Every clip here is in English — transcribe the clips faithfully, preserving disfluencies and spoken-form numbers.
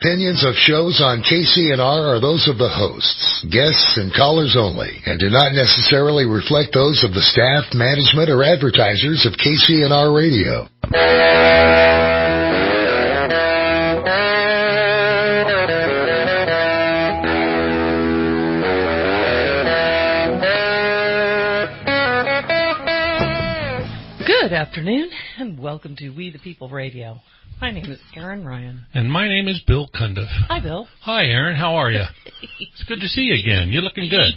Opinions of shows on K C N R are those of the hosts, guests, and callers only, and do not necessarily reflect those of the staff, management, or advertisers of K C N R Radio. Good afternoon, and welcome to We the People Radio. My name is Aaron Ryan. And my name is Bill Cundiff. Hi, Bill. Hi, Aaron. How are you? It's good to see you again. You're looking good.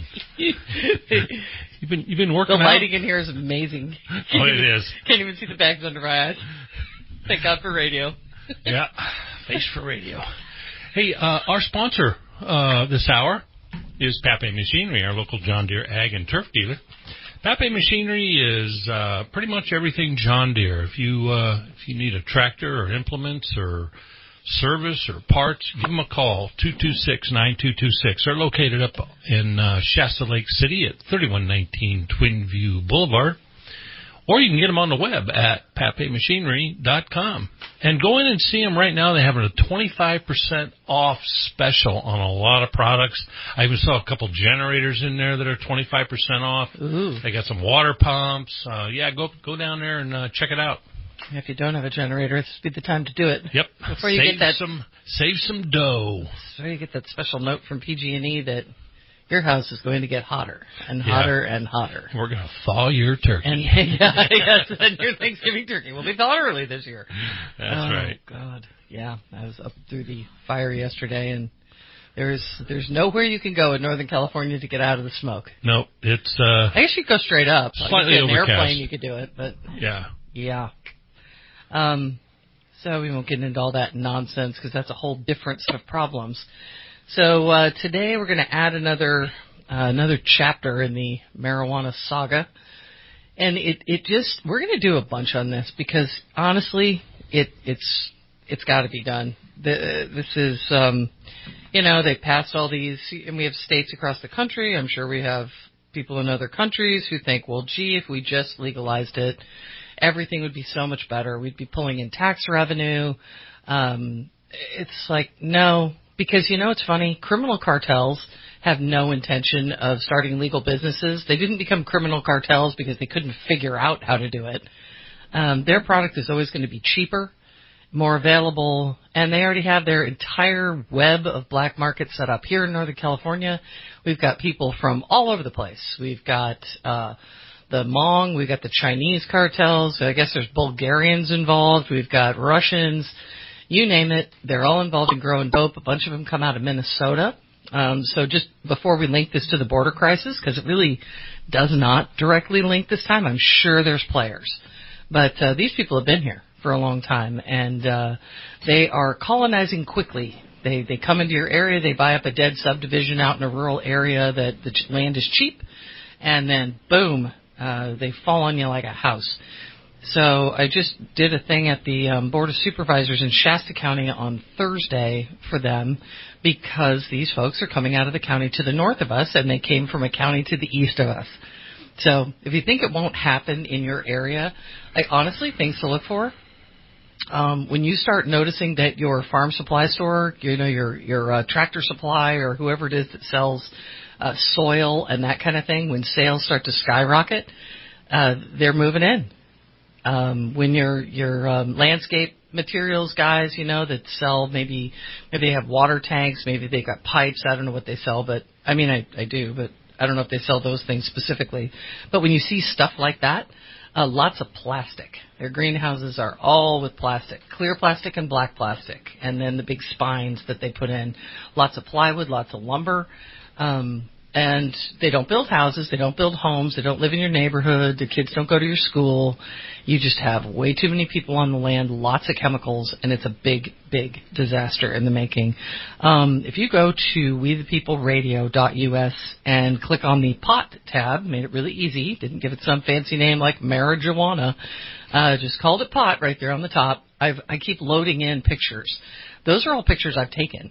You've been you've been working The out? lighting in here is amazing. Oh, it is. Can't even see the bags under my eyes. Thank God for radio. Yeah, thanks for radio. Hey, uh, our sponsor uh, this hour is Pape Machinery, our local John Deere ag and turf dealer. Pape Machinery is uh, pretty much everything John Deere. If you uh, if you need a tractor or implements or service or parts, give them a call, two two six, nine two two six. They're located up in uh, Shasta Lake City at thirty-one nineteen Twin View Boulevard. Or you can get them on the web at pape machinery dot com. And go in and see them right now. They're having a twenty-five percent off special on a lot of products. I even saw a couple generators in there that are twenty-five percent off. Ooh. They got some water pumps. Uh, yeah, go go down there and uh, check it out. If you don't have a generator, this would be the time to do it. Yep. Before you save get that, some, save some dough. Before you get that special note from P G and E that your house is going to get hotter and Yeah. hotter and hotter. We're going to thaw your turkey. And yeah, yes, and your Thanksgiving turkey will be thawed early this year. That's oh, right. God, yeah, I was up through the fire yesterday, and there's there's nowhere you can go in Northern California to get out of the smoke. Nope, it's uh, I guess you could go straight up. Slightly like, if you had an overcast. airplane, you could do it, but yeah. yeah. Um, so we won't get into all that nonsense because that's a whole different set of problems. So uh, today we're going to add another uh, another chapter in the marijuana saga, and it it just we're going to do a bunch on this because honestly, it it's it's got to be done. The, this is um, you know they passed all these, and we have states across the country. I'm sure we have people in other countries who think, well, gee, if we just legalized it, everything would be so much better. We'd be pulling in tax revenue. Um, it's like, no, because, you know, it's funny. Criminal cartels have no intention of starting legal businesses. They didn't become criminal cartels because they couldn't figure out how to do it. Um, their product is always going to be cheaper, more available, and they already have their entire web of black market set up. Here in Northern California, we've got people from all over the place. We've got uh the Hmong, we've got the Chinese cartels, I guess there's Bulgarians involved, we've got Russians, you name it, they're all involved in growing dope. A bunch of them come out of Minnesota. Um, so just before we link this to the border crisis, because it really does not directly link this time, I'm sure there's players. But uh, these people have been here for a long time, and uh, they are colonizing quickly. They, they come into your area, they buy up a dead subdivision out in a rural area that the land is cheap, and then boom, Uh, they fall on you like a house. So I just did a thing at the um, Board of Supervisors in Shasta County on Thursday for them because these folks are coming out of the county to the north of us, and they came from a county to the east of us. So if you think it won't happen in your area, like honestly, things to look for. Um, when you start noticing that your farm supply store, you know, your your uh, tractor supply or whoever it is that sells uh, soil and that kind of thing, when sales start to skyrocket, uh, they're moving in. Um, when your your um, landscape materials guys, you know, that sell maybe maybe they have water tanks, maybe they got pipes. I don't know what they sell, but I mean I I do, but I don't know if they sell those things specifically. But when you see stuff like that. Uh, lots of plastic. Their greenhouses are all with plastic, clear plastic and black plastic, and then the big spines that they put in. Lots of plywood, lots of lumber, um, and they don't build houses. They don't build homes. They don't live in your neighborhood. The kids don't go to your school. You just have way too many people on the land, lots of chemicals, and it's a big, big disaster in the making. Um, if you go to we the people radio dot U S and click on the pot tab, made it really easy, didn't give it some fancy name like marijuana, uh, just called it pot right there on the top. I've, I keep loading in pictures. Those are all pictures I've taken.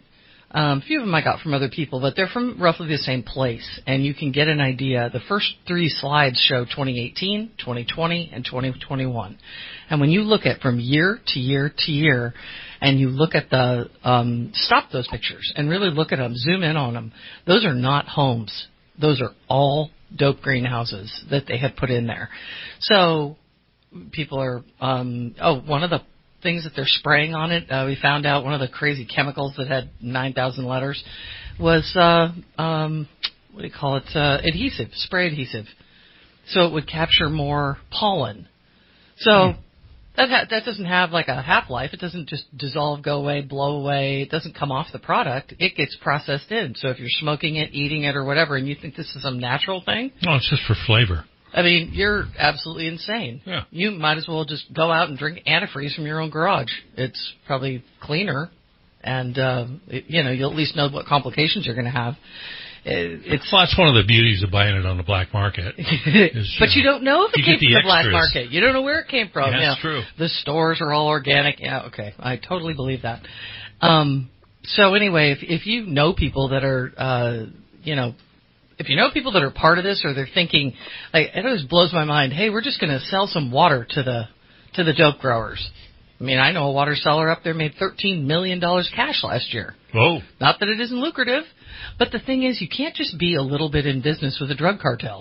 Um, a few of them I got from other people, but they're from roughly the same place, and you can get an idea. The first three slides show twenty eighteen, twenty twenty, and twenty twenty-one. And when you look at from year to year to year, and you look at the, um, stop those pictures and really look at them, zoom in on them, those are not homes. Those are all dope greenhouses that they have put in there. So people are, um, oh, one of the things that they're spraying on it, uh, we found out one of the crazy chemicals that had nine thousand letters was, uh, um, what do you call it, uh, adhesive, spray adhesive. So it would capture more pollen. So mm. that ha- that doesn't have like a half-life. It doesn't just dissolve, go away, blow away. It doesn't come off the product. It gets processed in. So if you're smoking it, eating it, or whatever, and you think this is some natural thing. No, it's just for flavor. I mean, you're absolutely insane. Yeah. You might as well just go out and drink antifreeze from your own garage. It's probably cleaner, and uh, it, you know you'll at least know what complications you're going to have. It, it's well, that's one of the beauties of buying it on the black market. Is, but you, know, you don't know if it came from the, the black extras. market. You don't know where it came from. Yeah, that's you know, true. The stores are all organic. Yeah, okay, I totally believe that. Um, so anyway, if if you know people that are, uh, you know. If you know people that are part of this, or they're thinking, like, it always blows my mind. Hey, we're just going to sell some water to the to the dope growers. I mean, I know a water seller up there made thirteen million dollars cash last year. Whoa! Not that it isn't lucrative, but the thing is, you can't just be a little bit in business with a drug cartel.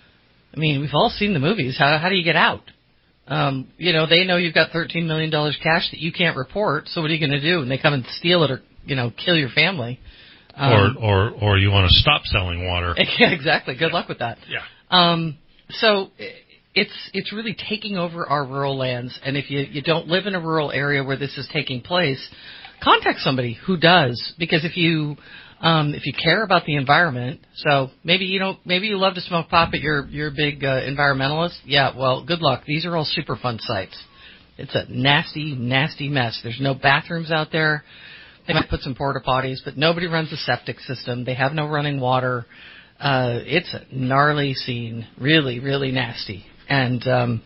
I mean, we've all seen the movies. How how do you get out? Um, you know, they know you've got thirteen million dollars cash that you can't report. So what are you going to do? And they come and steal it, or you know, kill your family. Um, or, or, or you want to stop selling water. Yeah, exactly. Good luck with that. Yeah. Um, so it's, it's really taking over our rural lands. And if you, you don't live in a rural area where this is taking place, contact somebody who does, because if you, um, if you care about the environment, so maybe you don't, maybe you love to smoke pot, but you're, you're a big, uh, environmentalist. Yeah. Well, good luck. These are all Superfund sites. It's a nasty, nasty mess. There's no bathrooms out there. They might put some porta potties, but nobody runs a septic system. They have no running water. Uh, it's a gnarly scene, really, really nasty, and um,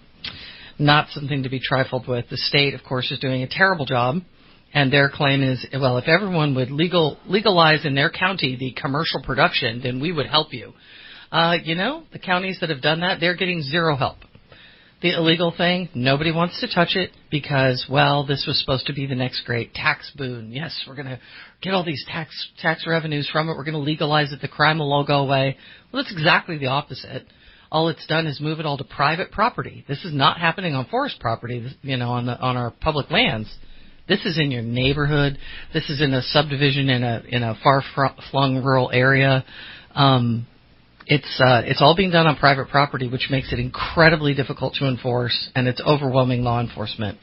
not something to be trifled with. The state, of course, is doing a terrible job, and their claim is, well, if everyone would legal legalize in their county the commercial production, then we would help you. Uh, you know, the counties that have done that, they're getting zero help. The illegal thing, nobody wants to touch it because, well, this was supposed to be the next great tax boon. Yes, we're going to get all these tax tax revenues from it. We're going to legalize it. The crime will all go away. Well, that's exactly the opposite. All it's done is move it all to private property. This is not happening on forest property, you know, on the on our public lands. This is in your neighborhood. This is in a subdivision in a in a far-flung rural area. Um, It's uh, it's all being done on private property, which makes it incredibly difficult to enforce, and it's overwhelming law enforcement.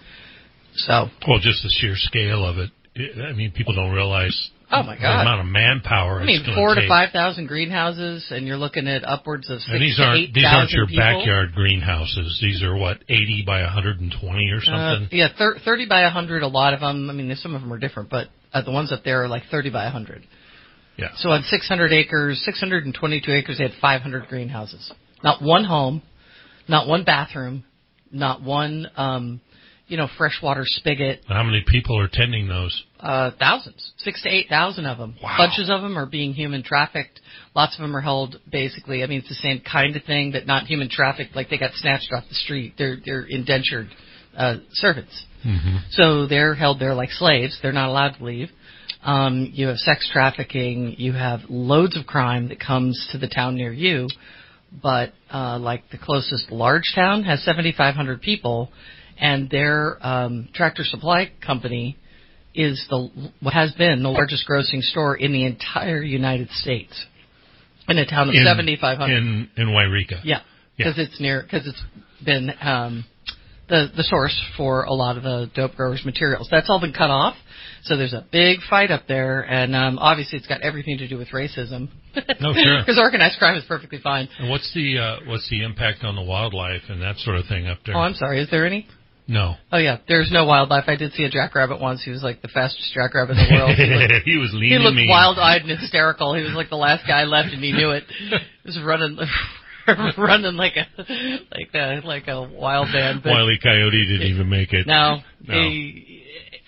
So, well, just the sheer scale of it. I mean, people don't realize. Oh my God! The amount of manpower. I mean, it's four take. to five thousand greenhouses, and you're looking at upwards of six and these to aren't eight these aren't your people. backyard greenhouses. These are what eighty by one hundred twenty or something. Uh, yeah, thir- thirty by one hundred. A lot of them. I mean, some of them are different, but uh, the ones up there are like thirty by one hundred. Yeah. So on six hundred acres, six hundred twenty-two acres, they had five hundred greenhouses. Not one home, not one bathroom, not one, um, you know, freshwater spigot. How many people are tending those? Uh, thousands, six to eight thousand of them. Wow. Bunches of them are being human trafficked. Lots of them are held basically. I mean, it's the same kind of thing, but not human trafficked. Like they got snatched off the street. They're they're indentured uh, servants. Mm-hmm. So they're held there like slaves. They're not allowed to leave. Um, you have sex trafficking. You have loads of crime that comes to the town near you. But uh, like the closest large town has seventy-five hundred people, and their um, Tractor Supply Company is the what has been the largest grossing store in the entire United States. In a town of seventy-five hundred. In in Wairika. Yeah, because yeah. it's near because it's been um, the the source for a lot of the dope growers' materials. That's all been cut off. So there's a big fight up there, and um, obviously it's got everything to do with racism. No, sure. Because organized crime is perfectly fine. And what's the uh, what's the impact on the wildlife and that sort of thing up there? Oh, I'm sorry. Is there any? No. Oh, yeah. There's no wildlife. I did see a jackrabbit once. He was like the fastest jackrabbit in the world. He looked, he was lean He looked mean. wild-eyed and hysterical. He was like the last guy left, and he knew it. He was running, running like a like a like a wild man. But Wile E. Coyote didn't even make it. No. no. He,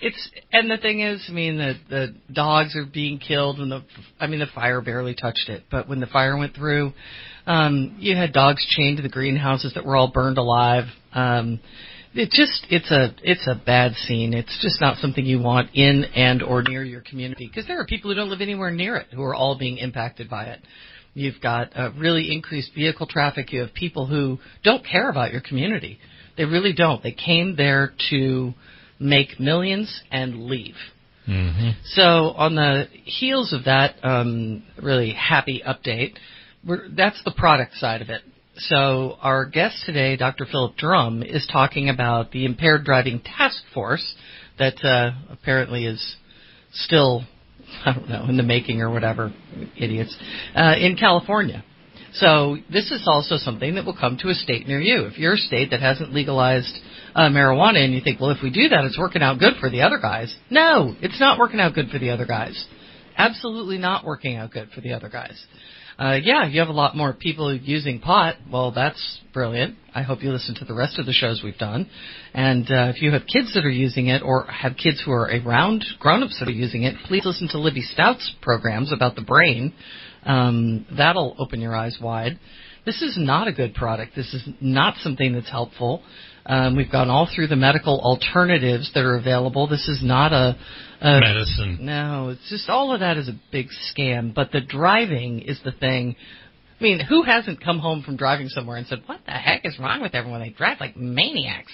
it's and the thing is, I mean, the the dogs are being killed when the I mean the fire barely touched it, but when the fire went through, um, you had dogs chained to the greenhouses that were all burned alive. Um, it just it's a it's a bad scene. It's just not something you want in and or near your community, because there are people who don't live anywhere near it who are all being impacted by it. You've got uh, really increased vehicle traffic. You have people who don't care about your community. They really don't. They came there to make millions and leave. Mm-hmm. So on the heels of that um, really happy update, we're, that's the product side of it. So our guest today, Doctor Philip Drum, is talking about the Impaired Driving Task Force that uh, apparently is still, I don't know, in the making or whatever, idiots, uh, in California. So this is also something that will come to a state near you. If you're a state that hasn't legalized uh, marijuana and you think, well, if we do that, it's working out good for the other guys. No, it's not working out good for the other guys. Absolutely not working out good for the other guys. Uh, yeah, you have a lot more people using pot. Well, that's brilliant. I hope you listen to the rest of the shows we've done. And uh, if you have kids that are using it or have kids who are around grown-ups that are using it, please listen to Libby Stout's programs about the brain. Um, that'll open your eyes wide. This is not a good product. This is not something that's helpful. Um, we've gone all through the medical alternatives that are available. This is not a, a medicine. No, it's just all of that is a big scam. But the driving is the thing. I mean, who hasn't come home from driving somewhere and said, what the heck is wrong with everyone? They drive like maniacs.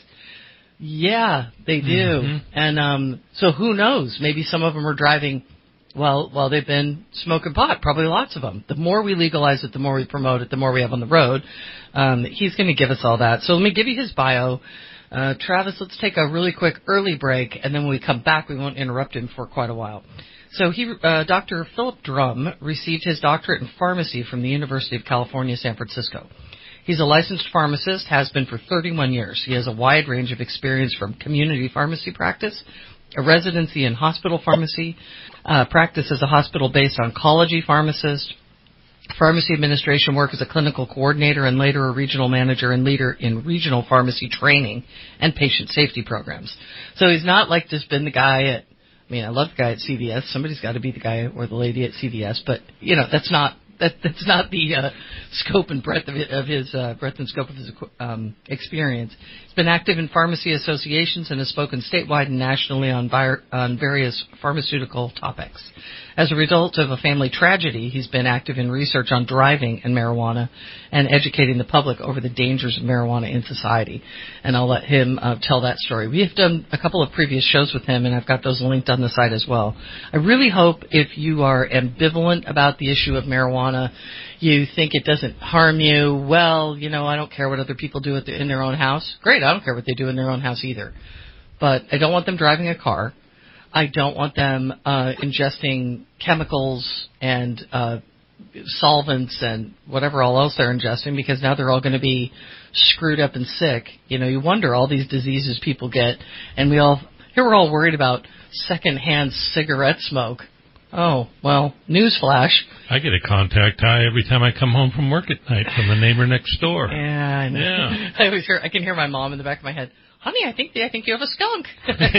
Yeah, they do. Mm-hmm. And um, so who knows? Maybe some of them are driving Well, well, they've been smoking pot, probably lots of them. The more we legalize it, the more we promote it, the more we have on the road. Um, he's going to give us all that. So let me give you his bio. Uh, Travis, let's take a really quick early break, and then when we come back, we won't interrupt him for quite a while. So he, uh, Doctor Philip Drum received his doctorate in pharmacy from the University of California, San Francisco. He's a licensed pharmacist, has been for thirty-one years. He has a wide range of experience from community pharmacy practice, a residency in hospital pharmacy, uh, practice as a hospital-based oncology pharmacist, pharmacy administration work as a clinical coordinator, and later a regional manager and leader in regional pharmacy training and patient safety programs. So he's not like just been the guy at, I mean, I love the guy at C V S. Somebody's got to be the guy or the lady at C V S, but, you know, that's not That, that's not the uh, scope and breadth of, it, of his uh, breadth and scope of his um, experience. He's been active in pharmacy associations and has spoken statewide and nationally on, vi- on various pharmaceutical topics. As a result of a family tragedy, he's been active in research on driving and marijuana and educating the public over the dangers of marijuana in society. And I'll let him uh, tell that story. We have done a couple of previous shows with him, and I've got those linked on the site as well. I really hope if you are ambivalent about the issue of marijuana, you think it doesn't harm you, well, you know, I don't care what other people do in their own house. Great, I don't care what they do in their own house either. But I don't want them driving a car. I don't want them uh, ingesting chemicals and uh, solvents and whatever all else they're ingesting, because now they're all going to be screwed up and sick. You know, you wonder all these diseases people get, and we all here we're all worried about secondhand cigarette smoke. Oh, well, newsflash. I get a contact high every time I come home from work at night from the neighbor next door. Yeah, I know. Yeah. I always hear, I can hear my mom in the back of my head. Honey, I think I think you have a skunk.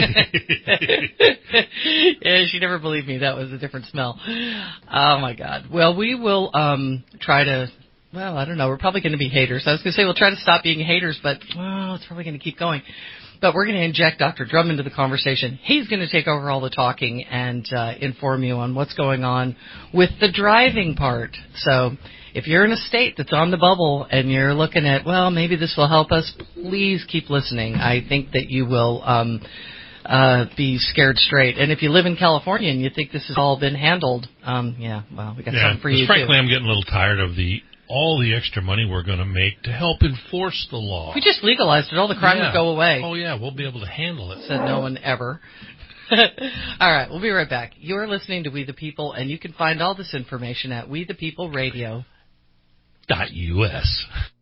Yeah, she never believed me. That was a different smell. Oh, my God. Well, we will um, try to, well, I don't know. We're probably going to be haters. I was going to say we'll try to stop being haters, but, well, it's probably going to keep going. But we're going to inject Doctor Drum into the conversation. He's going to take over all the talking and uh, inform you on what's going on with the driving part. So if you're in a state that's on the bubble and you're looking at, well, maybe this will help us, please keep listening. I think that you will um, uh, be scared straight. And if you live in California and you think this has all been handled, um, yeah, well, we got yeah, something for you, frankly, too. I'm getting a little tired of the all the extra money we're going to make to help enforce the law. If we just legalized it, all the crime yeah. would go away. Oh, yeah, we'll be able to handle it. Said no one ever. All right, we'll be right back. You're listening to We the People, and you can find all this information at we the people radio dot U S.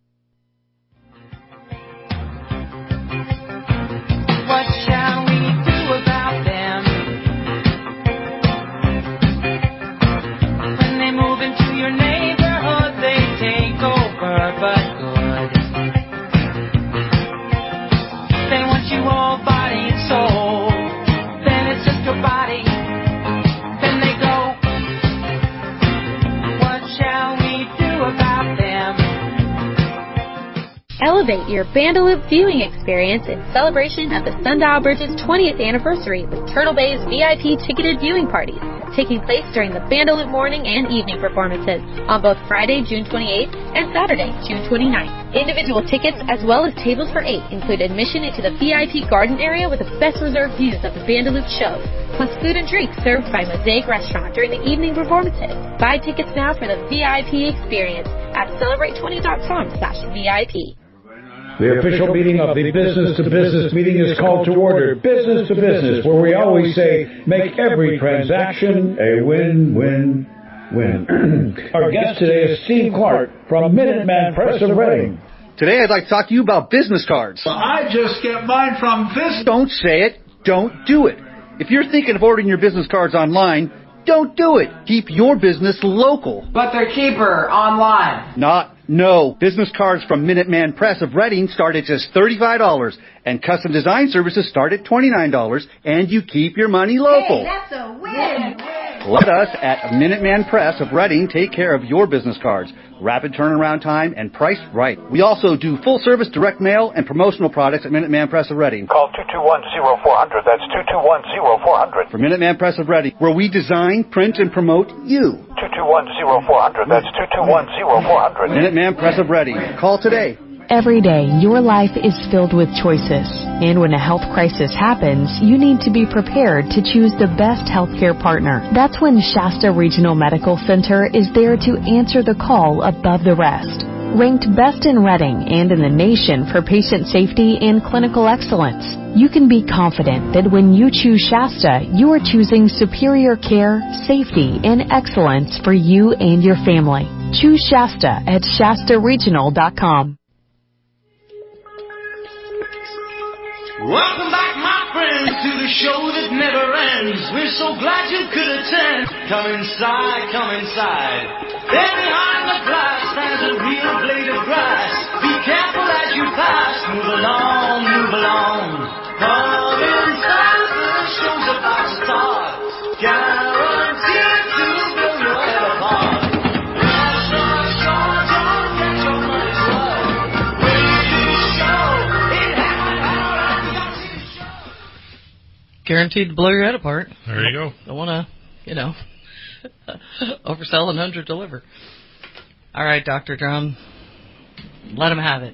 What shall we do about them? When they move into your neighborhood, they take over, but good. They want you all body and soul. Then Elevate your Bandaloop viewing experience in celebration of the Sundial Bridge's twentieth anniversary with Turtle Bay's V I P ticketed viewing parties, taking place during the Bandaloop morning and evening performances on both Friday, June twenty-eighth and Saturday, June twenty-ninth. Individual tickets as well as tables for eight include admission into the V I P garden area with the best reserved views of the Bandaloop shows, plus food and drinks served by Mosaic Restaurant during the evening performances. Buy tickets now for the V I P experience at celebrate twenty dot com slash V I P. The official meeting of the Business to Business meeting is called to order. Business to Business, where we always say, make every transaction a win-win-win. Our guest today is Steve Clark from Minuteman Press of Reading. Today I'd like to talk to you about business cards. Well, I just get mine from this. Don't say it. Don't do it. If you're thinking of ordering your business cards online, don't do it. Keep your business local. But they're cheaper online. Not. No. Business cards from Minuteman Press of Reading start at just thirty-five dollars, and custom design services start at twenty-nine dollars, and you keep your money local. Hey, that's a win. Let us at Minuteman Press of Reading take care of your business cards. Rapid turnaround time and priced right. We also do full-service direct mail and promotional products at Minuteman Press of Reading. Call two two one, zero four zero zero. That's two two one, zero four zero zero. For Minuteman Press of Reading, where we design, print, and promote you. two two one, zero four zero zero. That's two two one, zero four zero zero. Minuteman Press of Reading. Call today. Every day, your life is filled with choices. And when a health crisis happens, you need to be prepared to choose the best healthcare partner. That's when Shasta Regional Medical Center is there to answer the call above the rest. Ranked best in Reading and in the nation for patient safety and clinical excellence, you can be confident that when you choose Shasta, you are choosing superior care, safety, and excellence for you and your family. Choose Shasta at Shasta Regional dot com. Welcome back, my friends, to the show that never ends. We're so glad you could attend. Come inside, come inside. There behind the glass stands a real blade of grass. Be careful as you pass. Move along, move along. Come inside, the show's about to start. Guaranteed to blow your head apart. Rush, rush, rush, don't get your money's worth. Radio show, it happened out. Guaranteed to blow your head apart. There you go. Don't want to, you know, oversell and under deliver. All right, Doctor Drum, let him have it.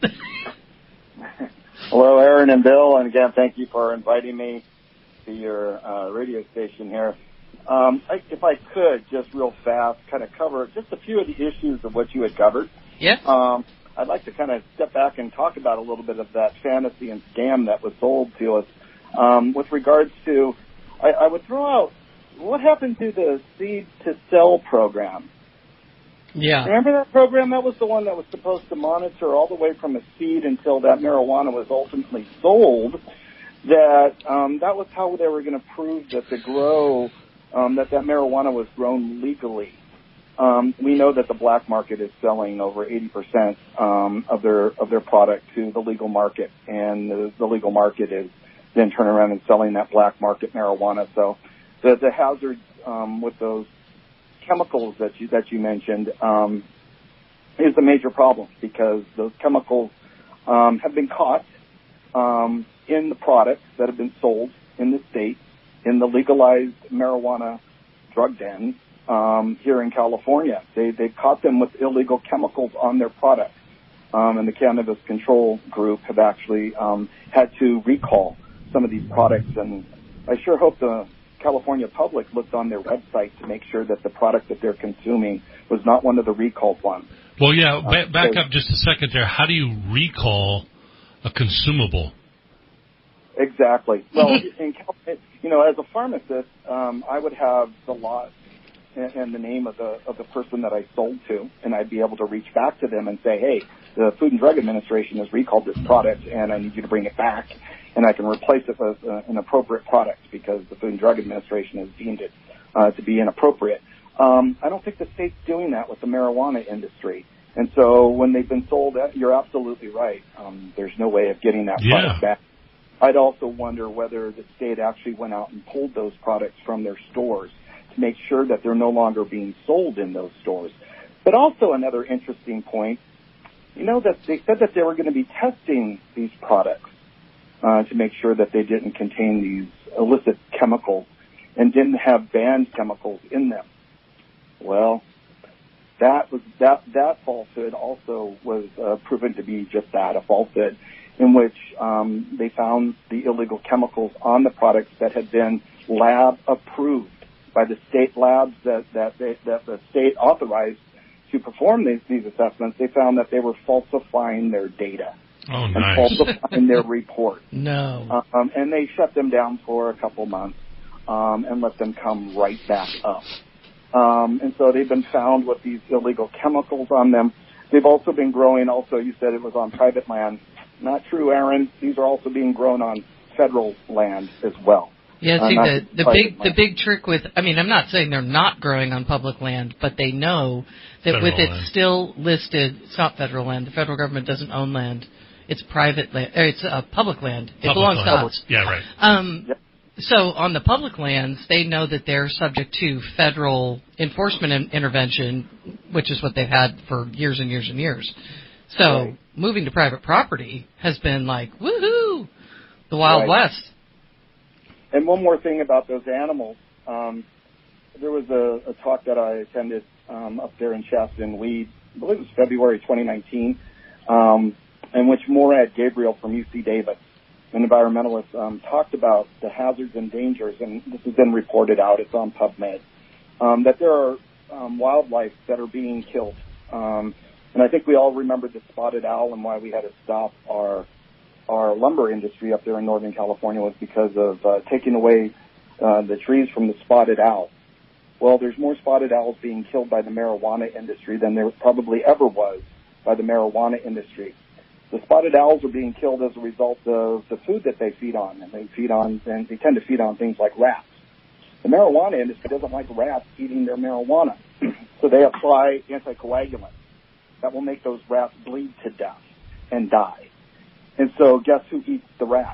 Hello, Aaron and Bill, and again, thank you for inviting me to your uh, radio station here. Um, I, if I could, just real fast, kind of cover just a few of the issues of what you had covered. Yeah. Um, I'd like to kind of step back and talk about a little bit of that fantasy and scam that was sold to us. Um, with regards to, I, I would throw out, what happened to the Seed to Sell program? Yeah. Remember that program? That was the one that was supposed to monitor all the way from a seed until that marijuana was ultimately sold. That um, that was how they were going to prove that the grow, um, that that marijuana was grown legally. Um, we know that the black market is selling over eighty percent um, of their of their product to the legal market, and the, the legal market is then turning around and selling that black market marijuana. So the, the hazards um, with those chemicals that you that you mentioned um, is a major problem, because those chemicals um, have been caught um, in the products that have been sold in the state, in the legalized marijuana drug dens um, here in California. They they've caught them with illegal chemicals on their products, um, and the Cannabis Control Group have actually um, had to recall some of these products, and I sure hope the California public looked on their website to make sure that the product that they're consuming was not one of the recalled ones. Well, yeah, ba- Uh, back so- up just a second there. How do you recall a consumable? Exactly. Well, in, Cal- you know, as a pharmacist, um, I would have the lot and, and the name of the of the person that I sold to, and I'd be able to reach back to them and say, hey, the Food and Drug Administration has recalled this product, and I need you to bring it back, and I can replace it with uh, an appropriate product because the Food and Drug Administration has deemed it uh, to be inappropriate. Um, I don't think the state's doing that with the marijuana industry. And so when they've been sold, you're absolutely right. Um, there's no way of getting that Yeah. product back. I'd also wonder whether the state actually went out and pulled those products from their stores to make sure that they're no longer being sold in those stores. But also another interesting point you know, that they said that they were going to be testing these products uh, to make sure that they didn't contain these illicit chemicals and didn't have banned chemicals in them. Well, that was that that falsehood also was uh, proven to be just that, a falsehood, in which um, they found the illegal chemicals on the products that had been lab approved by the state labs that that, they, that the state authorized to perform these, these assessments. They found that they were falsifying their data. Oh, and nice. falsifying their report. No. Um, and they shut them down for a couple months um, and let them come right back up. Um, and so they've been found with these illegal chemicals on them. They've also been growing, also you said it was on private land. Not true, Aaron. These are also being grown on federal land as well. Yeah, see, uh, the, the big land. the big trick with, I mean, I'm not saying they're not growing on public land, but they know that federal with it land. still listed, it's not federal land. The federal government doesn't own land. It's private land. Or it's uh, public land. It public belongs land. to us. Yeah, right. Um, yep. So on the public lands, they know that they're subject to federal enforcement in- intervention, which is what they've had for years and years and years. So right. moving to private property has been like, woohoo, the Wild right. West. And one more thing about those animals. Um, there was a, a talk that I attended um, up there in Shasta and Weed, I believe it was February twenty nineteen, um, in which Morad Gabriel from U C Davis, an environmentalist, um, talked about the hazards and dangers, and this has been reported out, it's on PubMed, um, that there are um, wildlife that are being killed. Um, and I think we all remember the spotted owl and why we had to stop our our lumber industry up there in Northern California was because of uh, taking away uh, the trees from the spotted owl. Well, there's more spotted owls being killed by the marijuana industry than there probably ever was by the marijuana industry. The spotted owls are being killed as a result of the food that they feed on, and they feed on, and they tend to feed on things like rats. The marijuana industry doesn't like rats eating their marijuana, so they apply anticoagulants that will make those rats bleed to death and die. And so guess who eats the rat?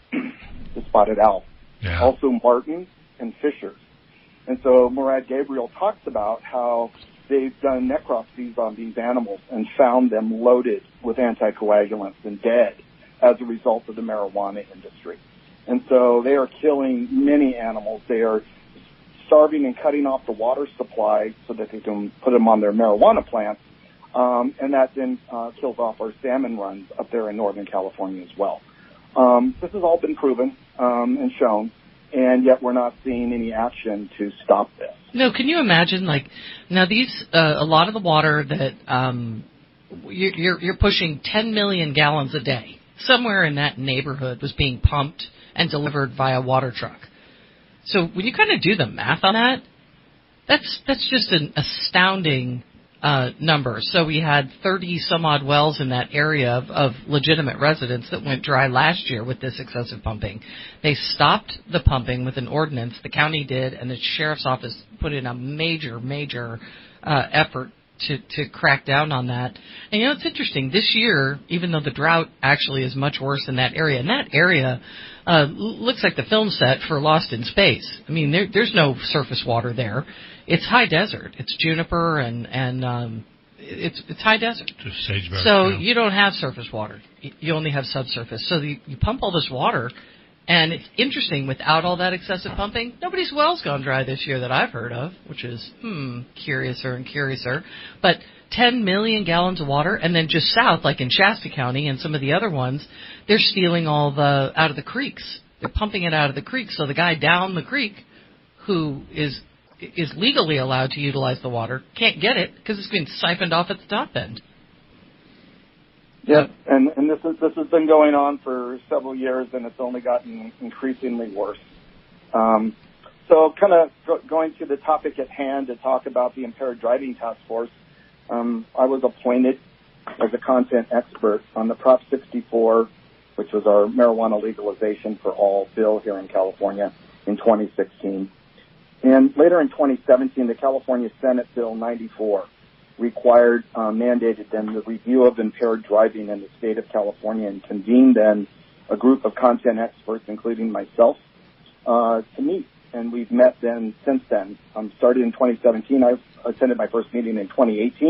The spotted owl. Yeah. Also martins and fishers. And so Morad Gabriel talks about how they've done necropsies on these animals and found them loaded with anticoagulants and dead as a result of the marijuana industry. And so they are killing many animals. They are starving and cutting off the water supply so that they can put them on their marijuana plants. Um, and that then uh, kills off our salmon runs up there in Northern California as well. Um, this has all been proven um, and shown, and yet we're not seeing any action to stop this. No, can you imagine, like, now these, uh, a lot of the water that um, you're, you're, you're pushing ten million gallons a day, somewhere in that neighborhood was being pumped and delivered via water truck. So when you kind of do the math on that, that's that's just an astounding uh, number. So we had thirty some odd wells in that area of, of legitimate residents that went dry last year with this excessive pumping. They stopped the pumping with an ordinance. The county did, and the sheriff's office put in a major, major uh, effort to, to crack down on that. And, you know, it's interesting. This year, even though the drought actually is much worse in that area, and that area uh, looks like the film set for Lost in Space. I mean, there, there's no surface water there. It's high desert. It's juniper and, and um, it's it's high desert. Just sagebrush. So yeah. you don't have surface water. You only have subsurface. So you, you pump all this water, and it's interesting, without all that excessive pumping, nobody's well's gone dry this year that I've heard of, which is, hmm, curiouser and curiouser. But ten million gallons of water, and then just south, like in Shasta County and some of the other ones, they're stealing all the out of the creeks. They're pumping it out of the creek. So the guy down the creek who is is legally allowed to utilize the water can't get it because it's being siphoned off at the top end. Yes, and, and this is this has been going on for several years, and it's only gotten increasingly worse. Um, so kind of go, going to the topic at hand to talk about the Impaired Driving Task Force, um, I was appointed as a content expert on the Prop sixty-four, which was our marijuana legalization for all bill here in California in twenty sixteen. And later in twenty seventeen, the California Senate Bill ninety-four required, uh, mandated then the review of impaired driving in the state of California, and convened then a group of content experts, including myself, uh, to meet. And we've met then since then. Um, started in twenty seventeen. I attended my first meeting in twenty eighteen,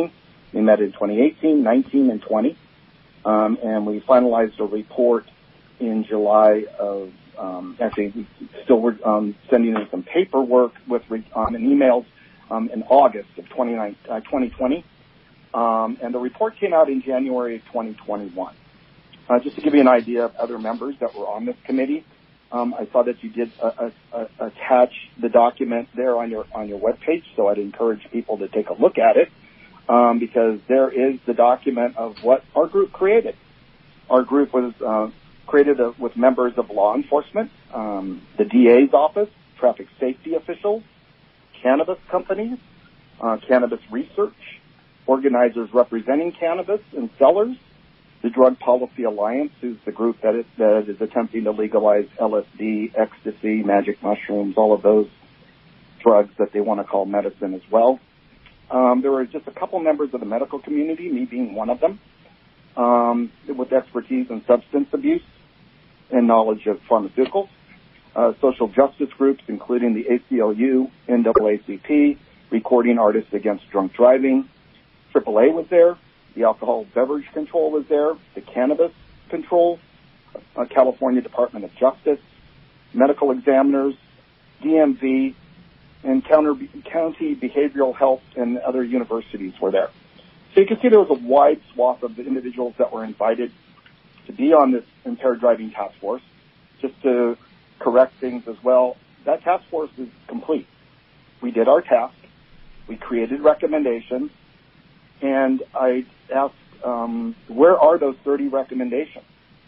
We met in twenty eighteen, nineteen, and twenty, um, and we finalized a report in July of, um, actually, we still were um, sending in some paperwork with um, and emails um, in August of twenty twenty, um, and the report came out in January of twenty twenty-one. Uh, just to give you an idea of other members that were on this committee, um, I saw that you did uh, uh, attach the document there on your on your webpage, so I'd encourage people to take a look at it, um, because there is the document of what our group created. Our group was uh, created uh, with members of law enforcement, um, the D A's office, traffic safety officials, cannabis companies, uh, cannabis research, organizers representing cannabis and sellers, the Drug Policy Alliance, who's the group that is, that is attempting to legalize L S D, ecstasy, magic mushrooms, all of those drugs that they want to call medicine as well. Um, there were just a couple members of the medical community, me being one of them, um, with expertise in substance abuse and knowledge of pharmaceuticals. Uh, social justice groups, including the A C L U, N double A C P, Recording Artists Against Drunk Driving. triple A was there. The Alcohol Beverage Control was there. The Cannabis Control, uh, California Department of Justice, medical examiners, D M V, and counter, county behavioral health and other universities were there. So you can see there was a wide swath of the individuals that were invited to be on this impaired driving task force. Just to correct things as well, that task force is complete. We did our task. We created recommendations. And I asked, um, where are those thirty recommendations?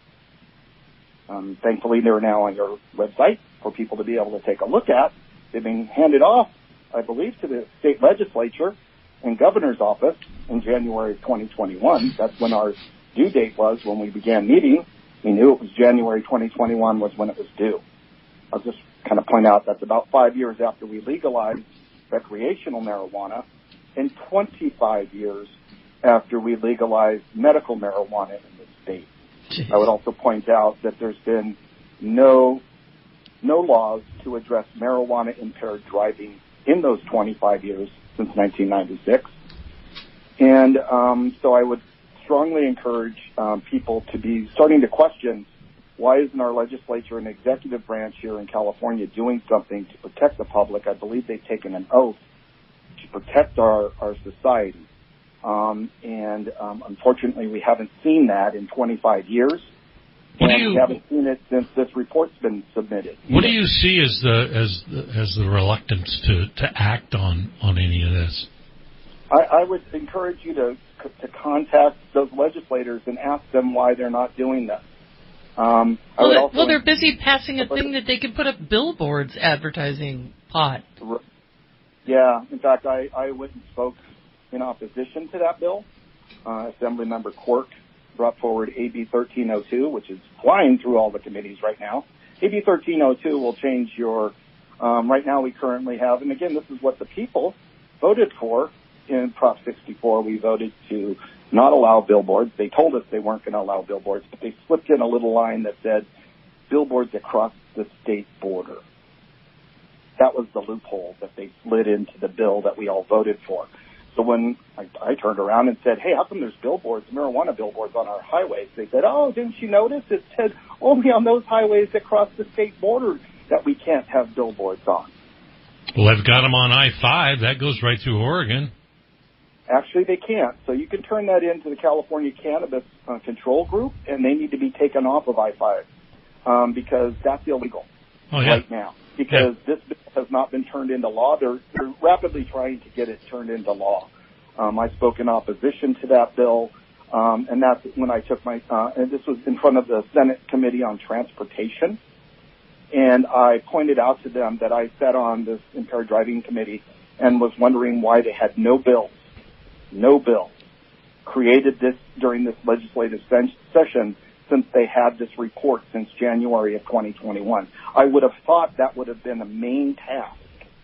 Um, thankfully, they're now on your website for people to be able to take a look at. They've been handed off, I believe, to the state legislature and governor's office in January of twenty twenty-one. That's when our due date was when we began meeting. We knew it was January twenty twenty-one was when it was due. I'll just kind of point out that's about five years after we legalized recreational marijuana and twenty-five years after we legalized medical marijuana in the state. Jeez. I would also point out that there's been no no laws to address marijuana-impaired driving in those twenty-five years since nineteen ninety-six. And um, so I would strongly encourage um, people to be starting to question, why isn't our legislature and executive branch here in California doing something to protect the public? I believe they've taken an oath to protect our, our society. Um, and um, unfortunately, we haven't seen that in twenty-five years. What and do you, we haven't seen it since this report's been submitted. What do you see as the as the, as the reluctance to, to act on, on any of this? I, I would encourage you to to contact those legislators and ask them why they're not doing this. Um, I well, would they're, also well, they're busy passing a thing that they can put up billboards advertising pot. Yeah, in fact, I, I went and spoke in opposition to that bill. Uh, Assemblymember Quirk brought forward A B thirteen oh two, which is flying through all the committees right now. A B thirteen oh two will change your, um, right now we currently have, and again, this is what the people voted for in Prop sixty-four. We voted to not allow billboards. They told us they weren't going to allow billboards, but they slipped in a little line that said billboards across the state border. That was the loophole that they slid into the bill that we all voted for. So when I, I turned around and said, hey, how come there's billboards, marijuana billboards on our highways? They said, oh, didn't you notice? It said only on those highways that cross the state border that we can't have billboards on. Well, they've got them on I five. That goes right through Oregon. Actually, they can't. So you can turn that into the California Cannabis uh, Control Group, and they need to be taken off of I five um, because that's illegal oh, yeah. right now. Because yeah. this bill has not been turned into law. They're, they're rapidly trying to get it turned into law. Um, I spoke in opposition to that bill, um, and that's when I took my, uh, and this was in front of the Senate Committee on Transportation, and I pointed out to them that I sat on this impaired driving committee and was wondering why they had no bills, no bills, created this during this legislative session since they had this report since January of twenty twenty-one. I would have thought that would have been a main task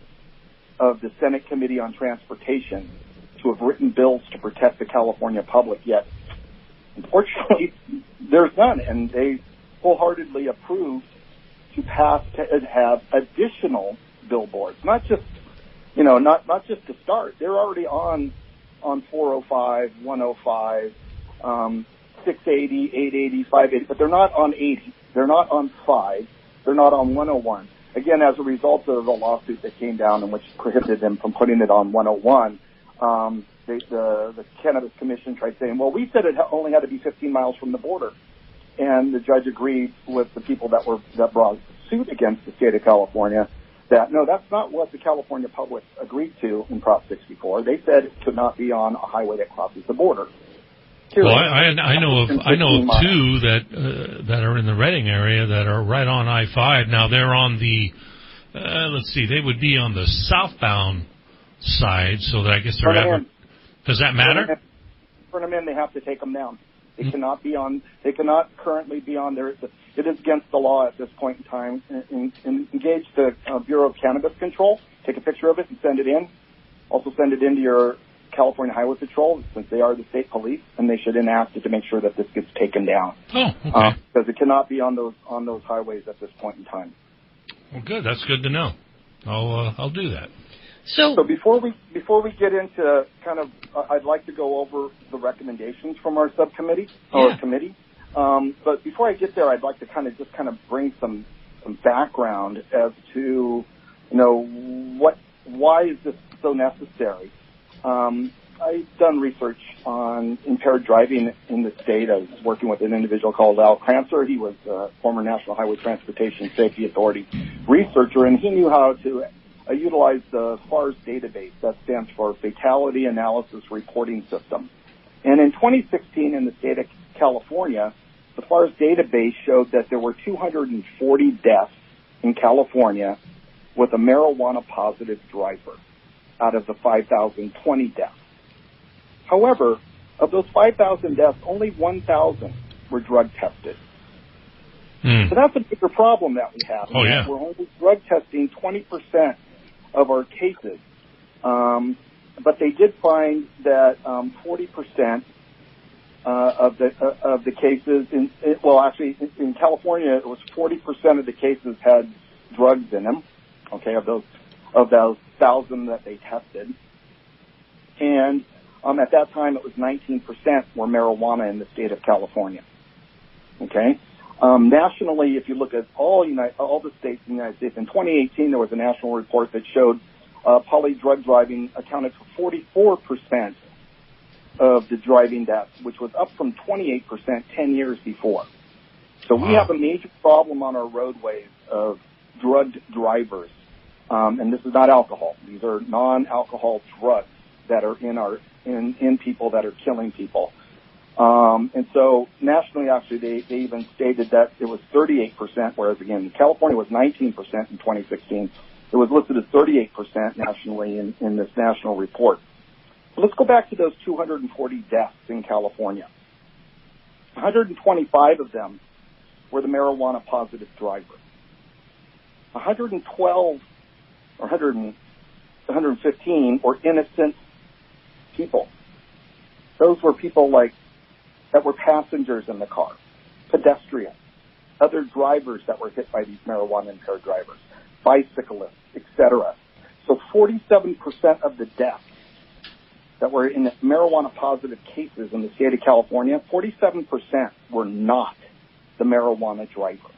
of the Senate Committee on Transportation to have written bills to protect the California public, yet unfortunately there's none, and they wholeheartedly approved to pass to have additional billboards, not just, you know, not, not just to start. They're already on on four oh five, one oh five, um, six eighty, eight eighty, five eighty, but they're not on eighty. They're not on five. They're not on one oh one. Again, as a result of the lawsuit that came down in which prohibited them from putting it on one oh one, um, they, the, the Cannabis Commission tried saying, well, we said it only had to be fifteen miles from the border. And the judge agreed with the people that were that brought suit against the state of California that, no, that's not what the California public agreed to in Prop sixty-four. They said it could not be on a highway that crosses the border. Well, I, I know of I know of two that uh, that are in the Redding area that are right on I five. Now they're on the uh, let's see, they would be on the southbound side, so that I guess they're ever, does that matter? Turn them in, they have to take them down. They mm-hmm. cannot be on. They cannot currently be on there. It is against the law at this point in time. In, in, engage the uh, Bureau of Cannabis Control. Take a picture of it and send it in. Also send it into your California Highway Patrol, since they are the state police, and they should enact it to make sure that this gets taken down. Oh, okay. Uh, because it cannot be on those on those highways at this point in time. Well, good. That's good to know. I'll uh, I'll do that. So, so before we before we get into kind of, uh, I'd like to go over the recommendations from our subcommittee or yeah. committee. Um, but before I get there, I'd like to kind of just kind of bring some some background as to, you know, what why is this so necessary. Um, I've done research on impaired driving in the state. I was working with an individual called Al Crancer. He was a former National Highway Transportation Safety Authority researcher, and he knew how to uh, utilize the FARS database. That stands for Fatality Analysis Reporting System. And in twenty sixteen, in the state of California, the FARS database showed that there were two hundred forty deaths in California with a marijuana-positive driver out of the five thousand twenty deaths. However, of those five thousand deaths, only one thousand were drug tested. Mm. So that's a bigger problem that we have. Oh, yeah. We're only drug testing twenty percent of our cases. Um, but they did find that um, forty percent uh, of the uh, of the cases, in, it, well, actually, in, in California, it was forty percent of the cases had drugs in them, okay, of those of those thousand that they tested. And um, at that time, it was nineteen percent were marijuana in the state of California. Okay? Um, nationally, if you look at all United, all the states in the United States, in twenty eighteen, there was a national report that showed uh, poly drug driving accounted for forty-four percent of the driving deaths, which was up from twenty-eight percent ten years before. So we have a major problem on our roadways of drugged drivers. Um, and this is not alcohol. These are non-alcohol drugs that are in our in, in people that are killing people. Um, and so nationally, actually, they, they even stated that it was thirty-eight percent, whereas, again, California was nineteen percent in twenty sixteen. It was listed as thirty-eight percent nationally in, in this national report. So let's go back to those two hundred forty deaths in California. one hundred twenty-five of them were the marijuana-positive driver. one hundred twelve or one hundred, one hundred fifteen were innocent people. Those were people like that were passengers in the car, pedestrians, other drivers that were hit by these marijuana-impaired drivers, bicyclists, et cetera. So forty-seven percent of the deaths that were in marijuana-positive cases in the state of California, forty-seven percent were not the marijuana driver.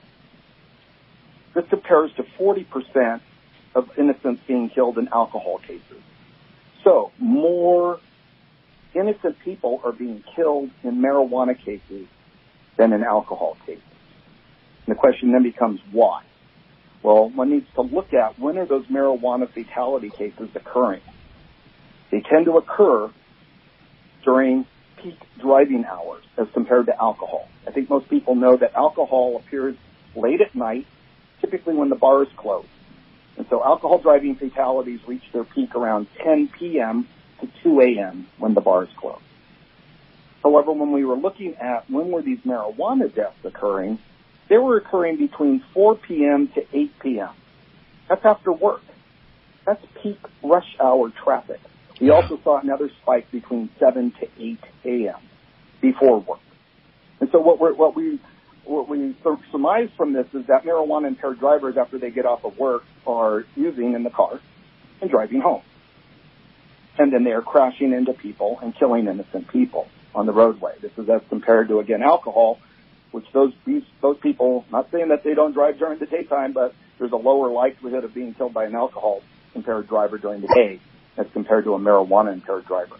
This compares to forty percent of innocents being killed in alcohol cases. So more innocent people are being killed in marijuana cases than in alcohol cases. And the question then becomes why? Well, one needs to look at when are those marijuana fatality cases occurring. They tend to occur during peak driving hours as compared to alcohol. I think most people know that alcohol appears late at night, typically when the bars close. And so alcohol driving fatalities reach their peak around ten p.m. to two a.m. when the bars close. However, when we were looking at when were these marijuana deaths occurring, they were occurring between four p.m. to eight p.m. That's after work. That's peak rush hour traffic. We also saw another spike between seven to eight a.m. before work. And so what, we're, what we what we surmise from this is that marijuana-impaired drivers, after they get off of work, are using in the car and driving home. and then they are crashing into people and killing innocent people on the roadway. This is as compared to, again, alcohol, which those these, those people, not saying that they don't drive during the daytime, but there's a lower likelihood of being killed by an alcohol-impaired driver during the day as compared to a marijuana-impaired driver.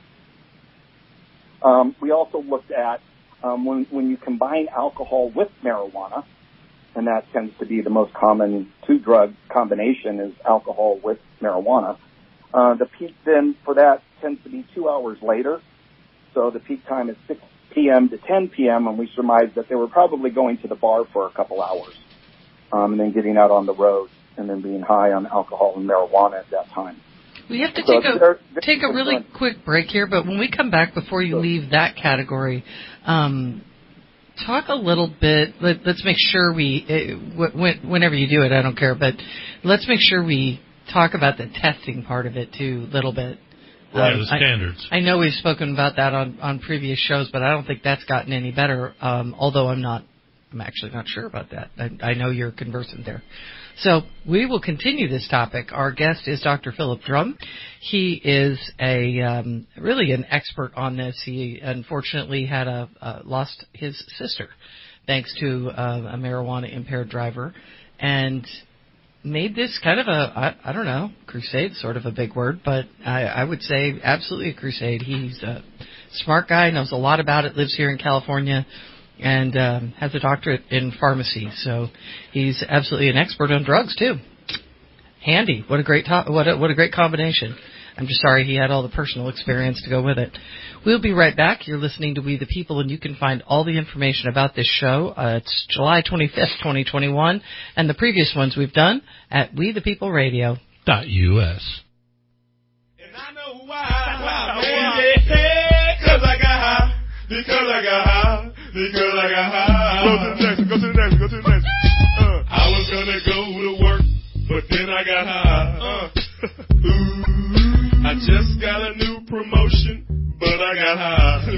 Um, we also looked at um, when, when you combine alcohol with marijuana, and that tends to be the most common two-drug combination is alcohol with marijuana. Uh, the peak then for that tends to be two hours later. So the peak time is six p.m. to ten p.m., and we surmised that they were probably going to the bar for a couple hours um, and then getting out on the road and then being high on alcohol and marijuana at that time. We have to so take a they're, they're, take a really quick break here, but when we come back, before you leave that category, um, talk a little bit. Let, let's make sure we, uh, w- whenever you do it, I don't care, but let's make sure we talk about the testing part of it too, a little bit. Right, um, the standards. I, I know we've spoken about that on, on previous shows, but I don't think that's gotten any better. Um, although I'm not, I'm actually not sure about that. I, I know you're conversant there. So we will continue this topic. Our guest is Doctor Philip Drum. He is a um, really an expert on this. He unfortunately had a uh, lost his sister thanks to uh, a marijuana impaired driver, and made this kind of a I, I don't know crusade, sort of a big word, but I, I would say absolutely a crusade. He's a smart guy, knows a lot about it, lives here in California, and um, has a doctorate in pharmacy. So he's absolutely an expert on drugs too. Handy. What a great to- what a, what a great combination. I'm just sorry he had all the personal experience to go with it. We'll be right back. You're listening to We the People, and you can find all the information about this show. Uh, it's July twenty-fifth, twenty twenty-one, and the previous ones we've done at we the people radio dot U S. And I know why, why, man, yeah, cause I got high, because I got high, because I got high. Go to the next, go to the next, go to the next. Uh, I was gonna go to work, but then I got high. Uh, ooh. I just got a new promotion, but I got high.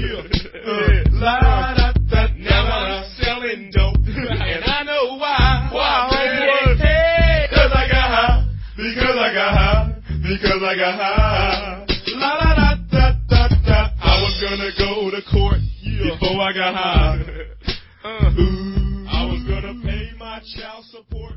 uh, la, da, da, now I'm selling dope, and I know why. Why? Hey, hey, cause I got high, because I got high, because I got high. La, da, da, da, da, da. I was gonna go to court before I got high. Uh, ooh, I was gonna pay my child support.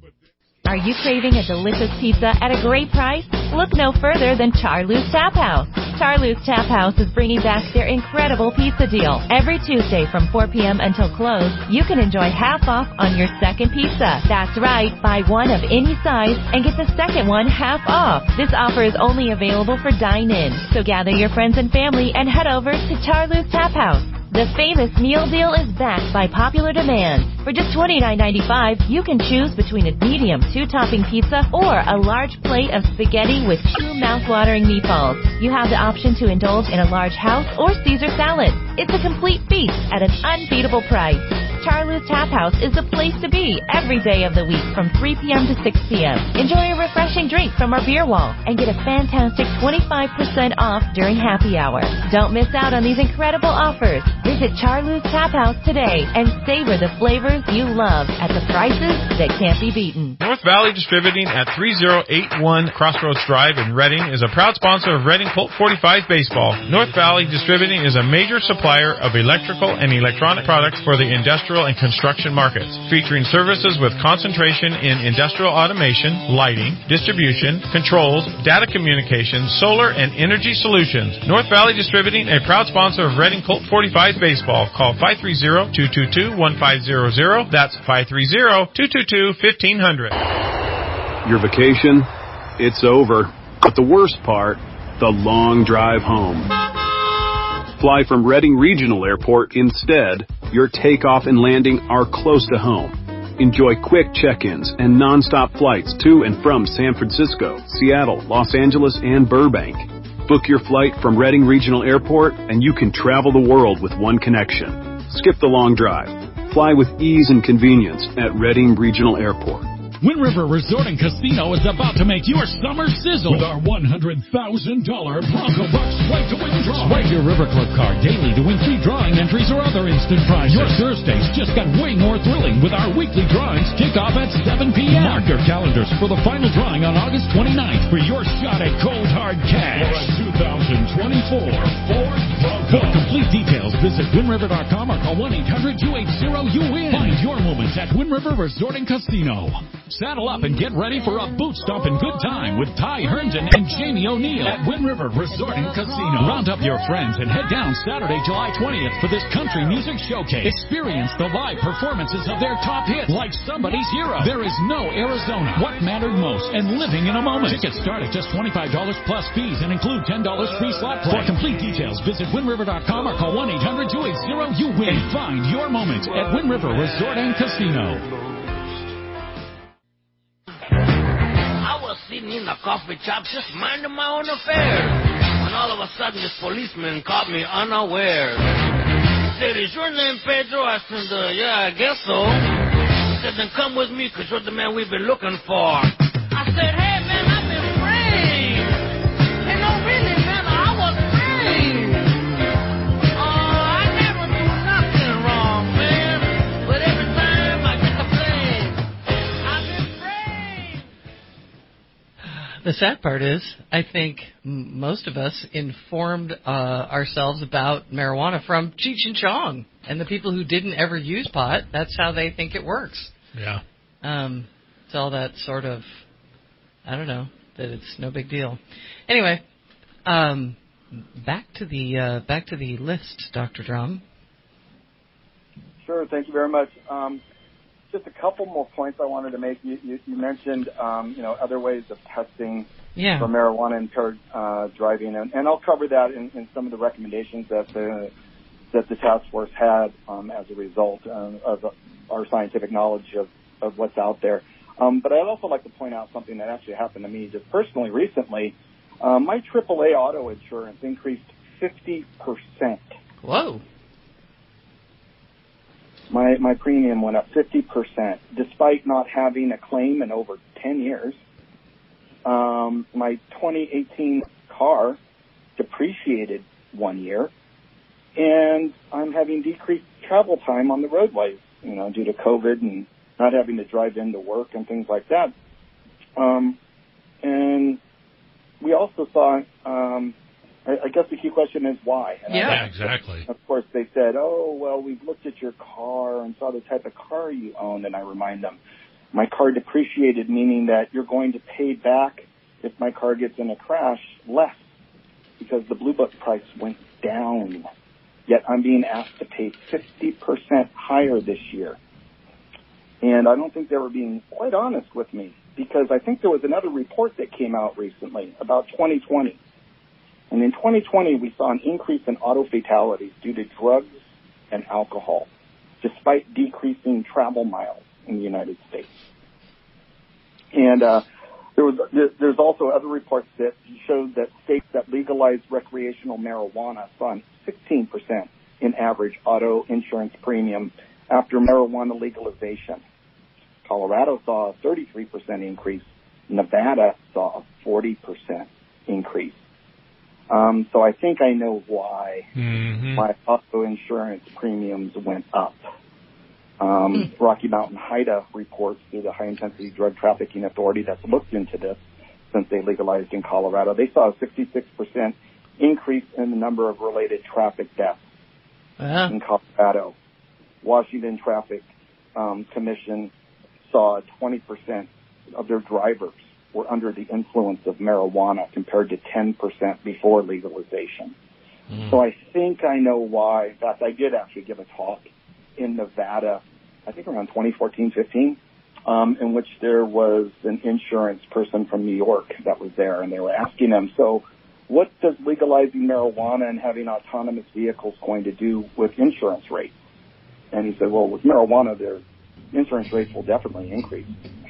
Are you craving a delicious pizza at a great price? Look no further than Charlie's Tap House. Charlie's Tap House is bringing back their incredible pizza deal. Every Tuesday from four p.m. until close, you can enjoy half off on your second pizza. That's right, buy one of any size and get the second one half off. This offer is only available for dine-in, so gather your friends and family and head over to Charlie's Tap House. The famous meal deal is backed by popular demand. For just twenty-nine ninety-five, you can choose between a medium two-topping pizza or a large plate of spaghetti with two mouth-watering meatballs. You have the option to indulge in a large house or Caesar salad. It's a complete feast at an unbeatable price. Charlie's Tap House is the place to be every day of the week from three p.m. to six p.m. Enjoy a refreshing drink from our beer wall and get a fantastic twenty-five percent off during happy hour. Don't miss out on these incredible offers. Visit Charlie's Tap House today and savor the flavors you love at the prices that can't be beaten. North Valley Distributing at three oh eight one Crossroads Drive in Reading is a proud sponsor of Reading Colt forty-five Baseball. North Valley Distributing is a major supplier of electrical and electronic products for the industrial and construction markets, featuring services with concentration in industrial automation, lighting, distribution, controls, data communications, solar, and energy solutions. North Valley Distributing, a proud sponsor of Reading Colt forty-five Baseball. Call five three zero, two two two, one five zero zero. That's five three zero, two two two, one five zero zero. Your vacation, it's over. But the worst part, the long drive home. Fly from Reading Regional Airport instead. Your takeoff and landing are close to home. Enjoy quick check-ins and non-stop flights to and from San Francisco, Seattle, Los Angeles, and Burbank. Book your flight from Reading Regional Airport and you can travel the world with one connection. Skip the long drive. Fly with ease and convenience at Reading Regional Airport. Wind River Resort and Casino is about to make your summer sizzle with our one hundred thousand dollars Bronco Bucks Swipe to Win draw. Swipe your River Club card daily to win free drawing entries or other instant prizes. Your Thursdays just got way more thrilling with our weekly drawings kick off at seven p.m. Mark your calendars for the final drawing on August twenty-ninth for your shot at cold hard cash. For a two thousand four four Bronco. For complete details, visit Wind River dot com or call one eight hundred two eight zero U W I N. Find your moments at Wind River Resort and Casino. Saddle up and get ready for a boot stomp and good time with Ty Herndon and Jamie O'Neill at Wind River Resort and Casino. Round up your friends and head down Saturday, July twentieth for this country music showcase. Experience the live performances of their top hits like Somebody's Hero, There Is No Arizona, What Mattered Most, and Living in a Moment. Tickets start at just twenty-five dollars plus fees and include ten dollars free slot play. For complete details, visit Wind River dot com or call one eight hundred two eight zero U W I N and find your moment at Wind River Resort and Casino. I was sitting in the coffee shop just minding my own affairs when all of a sudden this policeman caught me unaware. He said, "Is your name Pedro?" I said, uh, "Yeah, I guess so." He said, "Then come with me because you're the man we've been looking for." I said, "Hey man, I've been framed." You know, really man, I was framed. Oh, I never do nothing wrong, man. But every time I get the blame, I've been framed. The sad part is, I think m- most of us informed uh, ourselves about marijuana from Cheech and Chong. And the people who didn't ever use pot, that's how they think it works. Yeah. Um, it's all that sort of, I don't know, that it's no big deal. Anyway, um, back to the uh, back to the list, Doctor Drum. Sure, thank you very much. Um, just a couple more points I wanted to make. You, you, you mentioned, um, you know, other ways of testing yeah. for marijuana impaired uh, driving, and, and I'll cover that in, in some of the recommendations that the that the task force had um, as a result uh, of our scientific knowledge of, of what's out there. Um, but I'd also like to point out something that actually happened to me just personally recently. Uh, my triple A auto insurance increased fifty percent. Whoa. My my premium went up fifty percent, despite not having a claim in over ten years. Um, my twenty eighteen car depreciated one year, and I'm having decreased travel time on the roadways, you know, due to COVID and not having to drive into work and things like that. Um, and we also saw, um, I, I guess the key question is why. And yeah, I, exactly. Of course, they said, oh, well, we've looked at your car and saw the type of car you owned, and I remind them, my car depreciated, meaning that you're going to pay back, if my car gets in a crash, less, because the Blue Book price went down. Yet I'm being asked to pay fifty percent higher this year. And I don't think they were being quite honest with me, because I think there was another report that came out recently about twenty twenty. And in twenty twenty, we saw an increase in auto fatalities due to drugs and alcohol, despite decreasing travel miles in the United States. And uh, there was there's also other reports that showed that states that legalized recreational marijuana saw an sixteen percent in average auto insurance premium after marijuana legalization. Colorado saw a thirty-three percent increase. Nevada saw a forty percent increase. Um, so I think I know why mm-hmm. my auto insurance premiums went up. Um, hmm. Rocky Mountain HIDTA reports through the High Intensity Drug Trafficking Authority that's looked into this since they legalized in Colorado. They saw a sixty-six percent increase in the number of related traffic deaths uh-huh. in Colorado. Washington Traffic um, Commission saw twenty percent of their drivers were under the influence of marijuana compared to ten percent before legalization. Mm. So I think I know why. In fact, I did actually give a talk in Nevada, I think around twenty fourteen, fifteen, um, in which there was an insurance person from New York that was there, and they were asking him, so what does legalizing marijuana and having autonomous vehicles going to do with insurance rates? And he said, well, with marijuana, their insurance rates will definitely increase.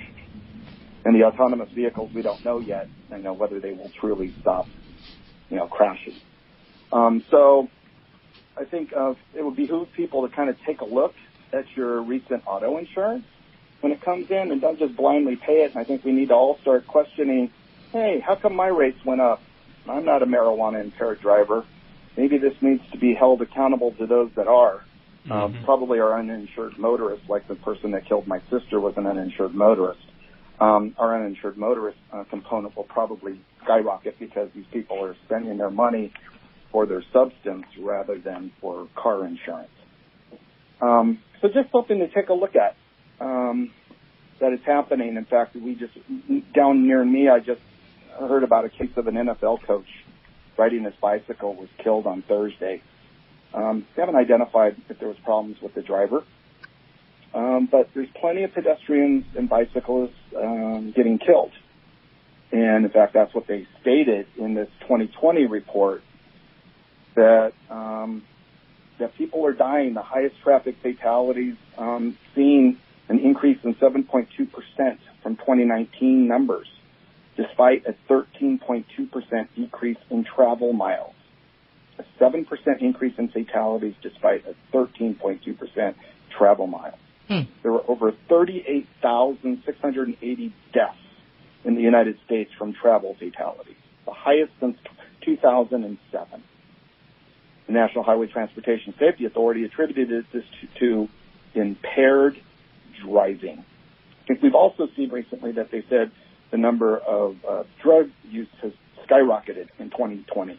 And the autonomous vehicles, we don't know yet, you know, whether they will truly stop, you know, crashes. Um, so I think uh, it would behoove people to kind of take a look at your recent auto insurance when it comes in, and don't just blindly pay it. And I think we need to all start questioning, hey, how come my rates went up? I'm not a marijuana-impaired driver. Maybe this needs to be held accountable to those that are. Mm-hmm. Um, probably our uninsured motorists, like the person that killed my sister was an uninsured motorist. Um, our uninsured motorist uh, component will probably skyrocket because these people are spending their money for their substance rather than for car insurance. Um, so just something to take a look at. Um, that it's happening. In fact, we just, down near me, I just heard about a case of an N F L coach riding his bicycle was killed on Thursday. Um, they haven't identified if there was problems with the driver. Um, but there's plenty of pedestrians and bicyclists um, getting killed. And in fact, that's what they stated in this twenty twenty report, that um, that people are dying. The highest traffic fatalities um, seen an increase in seven point two percent from twenty nineteen numbers, despite a thirteen point two percent decrease in travel miles. A seven percent increase in fatalities despite a thirteen point two percent travel miles. Hmm. There were over thirty-eight thousand six hundred eighty deaths in the United States from travel fatalities, the highest since two thousand seven. The National Highway Transportation Safety Authority attributed this to, to impaired driving. I think we've also seen recently that they said the number of uh, drug use has skyrocketed in twenty twenty.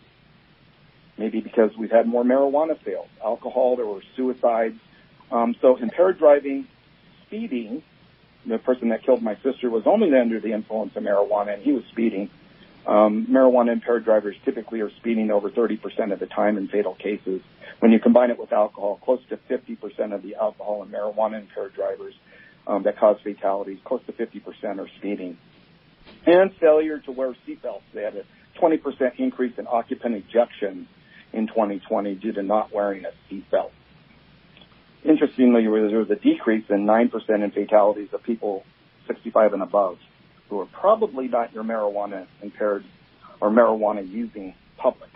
Maybe because we've had more marijuana sales, alcohol, there were suicides. Um, so impaired driving, speeding. The person that killed my sister was only under the influence of marijuana, and he was speeding. Um, marijuana-impaired drivers typically are speeding over thirty percent of the time in fatal cases. When you combine it with alcohol, close to fifty percent of the alcohol and marijuana-impaired drivers um, that cause fatalities, close to fifty percent are speeding. And failure to wear seatbelts. They had a twenty percent increase in occupant ejections in twenty twenty due to not wearing a seatbelt. Interestingly, there was a decrease in nine percent in fatalities of people sixty-five and above, who are probably not your marijuana impaired or marijuana using public.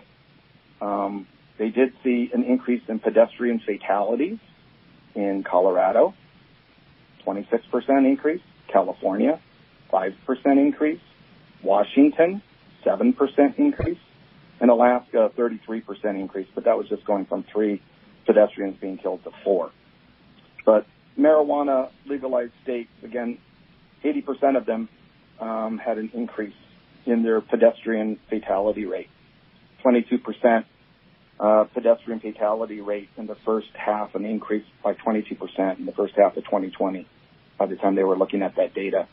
Um, they did see an increase in pedestrian fatalities in Colorado, twenty-six percent increase, California, five percent increase, Washington, seven percent increase, and Alaska, thirty-three percent increase, but that was just going from three pedestrians being killed to four. But marijuana legalized states, again, eighty percent of them um, had an increase in their pedestrian fatality rate. twenty-two percent uh, pedestrian fatality rate in the first half, an increase by twenty-two percent in the first half of twenty twenty by the time they were looking at that data.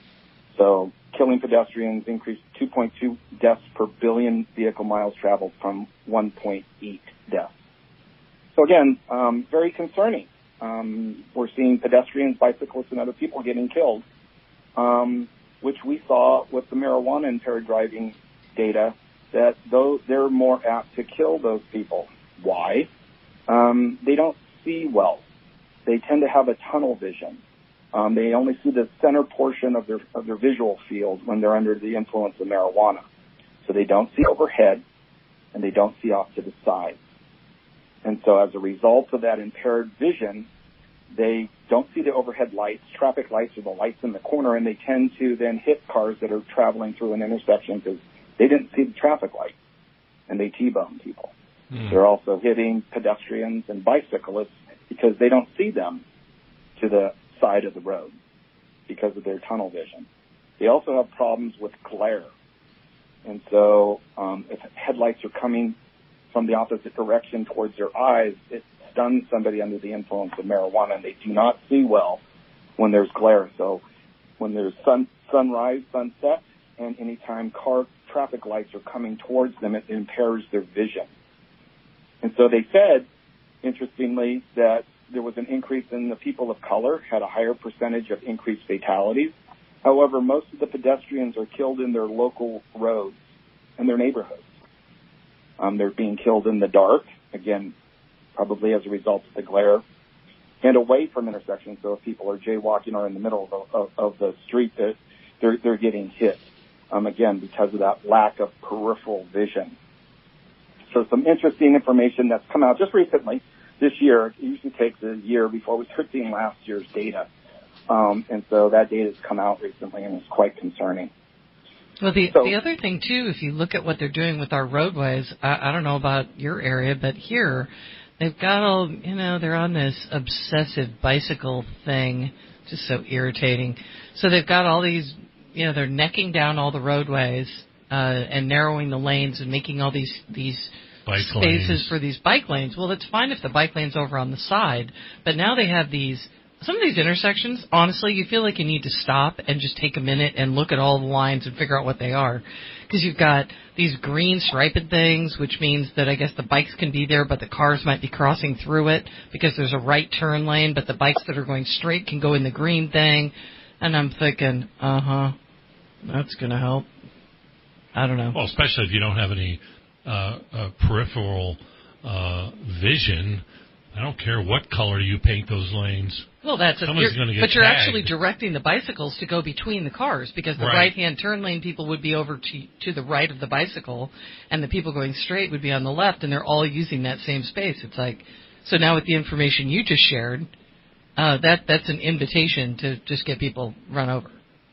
So killing pedestrians increased two point two deaths per billion vehicle miles traveled from one point eight deaths. So again, um, very concerning. Um, we're seeing pedestrians, bicyclists, and other people getting killed, um, which we saw with the marijuana impaired driving data, that those, they're more apt to kill those people. Why? Um, they don't see well. They tend to have a tunnel vision. Um, they only see the center portion of their of their visual field when they're under the influence of marijuana. So they don't see overhead, and they don't see off to the side. And so as a result of that impaired vision, they don't see the overhead lights. Traffic lights are the lights in the corner, and they tend to then hit cars that are traveling through an intersection because they didn't see the traffic light, and they T-bone people. Mm. They're also hitting pedestrians and bicyclists because they don't see them to the side of the road because of their tunnel vision. They also have problems with glare. And so um, if headlights are coming from the opposite direction towards their eyes, it stuns somebody under the influence of marijuana, and they do not see well when there's glare. So when there's sun, sunrise, sunset, and anytime car traffic lights are coming towards them, it impairs their vision. And so they said, interestingly, that there was an increase in the people of color, had a higher percentage of increased fatalities. However, most of the pedestrians are killed in their local roads and their neighborhoods. Um, they're being killed in the dark, again, probably as a result of the glare, and away from intersections. So if people are jaywalking or in the middle of, of, of the street, they're, they're getting hit, um, again, because of that lack of peripheral vision. So some interesting information that's come out just recently this year. It usually takes a year before we start seeing last year's data. Um, and so that data has come out recently, and it's quite concerning. Well, the so, the other thing, too, if you look at what they're doing with our roadways, I, I don't know about your area, but here they've got all, you know, they're on this obsessive bicycle thing, just so irritating. So they've got all these, you know, they're necking down all the roadways uh, and narrowing the lanes and making all these these bike spaces lanes. for these bike lanes. Well, it's fine if the bike lane's over on the side, but now they have these. Some of these intersections, honestly, you feel like you need to stop and just take a minute and look at all the lines and figure out what they are. Because you've got these green striped things, which means that I guess the bikes can be there, but the cars might be crossing through it because there's a right turn lane, but the bikes that are going straight can go in the green thing. And I'm thinking, uh-huh, that's going to help. I don't know. Well, especially if you don't have any uh, uh, peripheral uh, vision. I don't care what color you paint those lanes. Well, that's a, Someone's going to get but you're tagged. actually directing the bicycles to go between the cars because the Right. right-hand turn lane people would be over to to the right of the bicycle, and the people going straight would be on the left, and they're all using that same space. It's like, so now with the information you just shared, uh, that that's an invitation to just get people run over.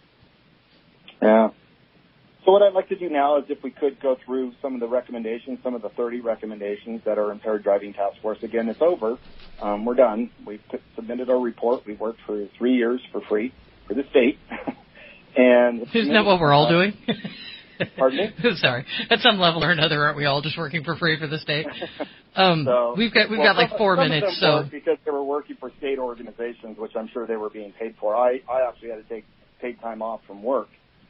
Yeah. So what I'd like to do now is if we could go through some of the recommendations, some of the thirty recommendations that our Impaired Driving Task Force. Again, it's over. Um, we're done. We've t- submitted our report. We worked for three years for free for the state. and Isn't that what we're all doing? Pardon me? Sorry. At some level or another, aren't we all just working for free for the state? Um, so, we've got we've well, got like some, four some minutes. Of them So worked because they were working for state organizations, which I'm sure they were being paid for. I, I actually had to take paid time off from work.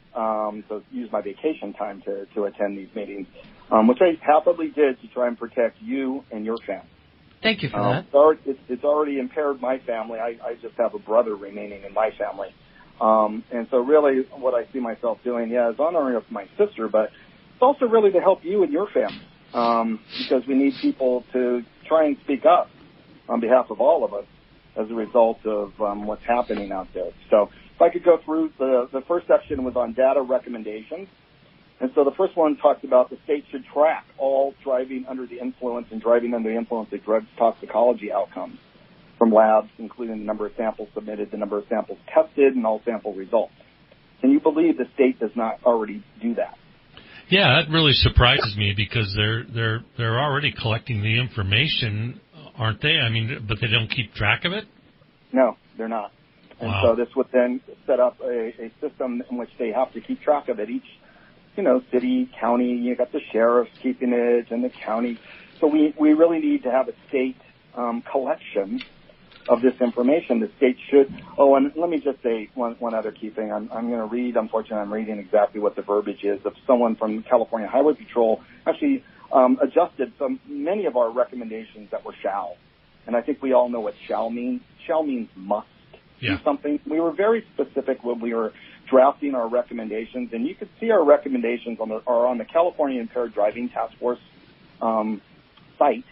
Um, so use my vacation time to, to attend these meetings, um, which I happily did to try and protect you and your family. Thank you for um, that. It's already, it's, it's already impaired my family. I, I just have a brother remaining in my family. Um, and so really what I see myself doing, yeah, is honoring of my sister, but it's also really to help you and your family, um, because we need people to try and speak up on behalf of all of us as a result of um, what's happening out there. So if I could go through, the, the first section was on data recommendations. And so the first one talks about the state should track all driving under the influence and driving under the influence of drugs toxicology outcomes from labs, including the number of samples submitted, the number of samples tested, and all sample results. Can you believe the state does not already do that? Yeah, that really surprises me because they're they're they're already collecting the information, aren't they? I mean, but they don't keep track of it? No, they're not. And Wow. so this would then set up a, a system in which they have to keep track of it. Each, you know, city, county, you got the sheriffs keeping it and the county. So we, we really need to have a state um, collection of this information. The state should, oh, and let me just say one, one other key thing. I'm, I'm going to read, unfortunately, I'm reading exactly what the verbiage is of someone from California Highway Patrol actually um, adjusted some, many of our recommendations that were shall. And I think we all know what shall means. Shall means must yeah. do something. We were very specific when we were drafting our recommendations, and you could see our recommendations on the, are on the California Impaired Driving Task Force um, site.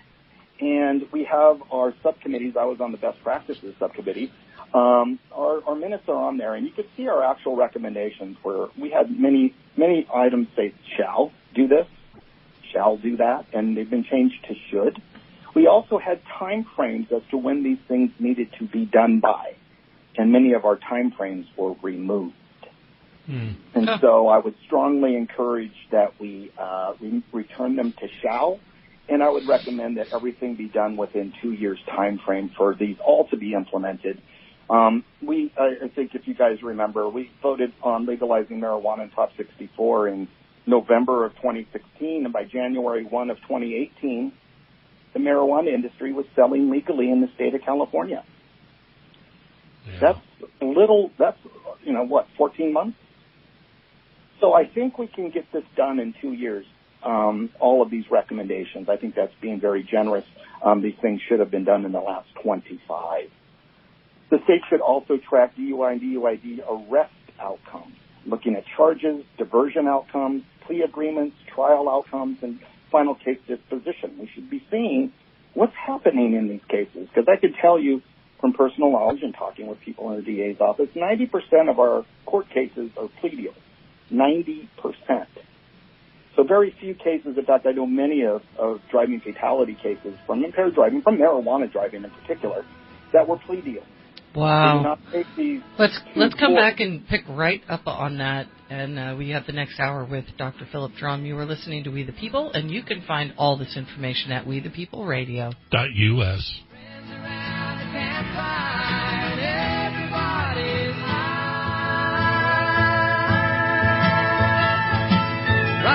And we have our subcommittees. I was on the best practices subcommittee. Um, our, our minutes are on there, and you could see our actual recommendations where we had many, many items say shall do this, shall do that, and they've been changed to should. We also had time frames as to when these things needed to be done by, and many of our time frames were removed. Hmm. And Huh. so I would strongly encourage that we uh, re- return them to shall, and I would recommend that everything be done within two years' time frame for these all to be implemented. Um, we, I, I think if you guys remember, we voted on legalizing marijuana in Prop sixty-four in November of twenty sixteen, and by January first of twenty eighteen, the marijuana industry was selling legally in the state of California. Yeah. That's a little, that's, you know, what, fourteen months? So I think we can get this done in two years, um, all of these recommendations. I think that's being very generous. Um, these things should have been done in the last twenty-five. The state should also track D U I and D U I D arrest outcomes, looking at charges, diversion outcomes, plea agreements, trial outcomes, and final case disposition. We should be seeing what's happening in these cases, because I could tell you from personal knowledge and talking with people in the D A's office, ninety percent of our court cases are plea deals. ninety percent. So very few cases, in fact, I know many of, of driving fatality cases from impaired driving, from marijuana driving in particular, that were plea deals. Wow. They do not take these Let's to let's come court. back and pick right up on that. And uh, we have the next hour with Doctor Philip Drum. You are listening to We the People, and you can find all this information at We the People Radio. Dot U S.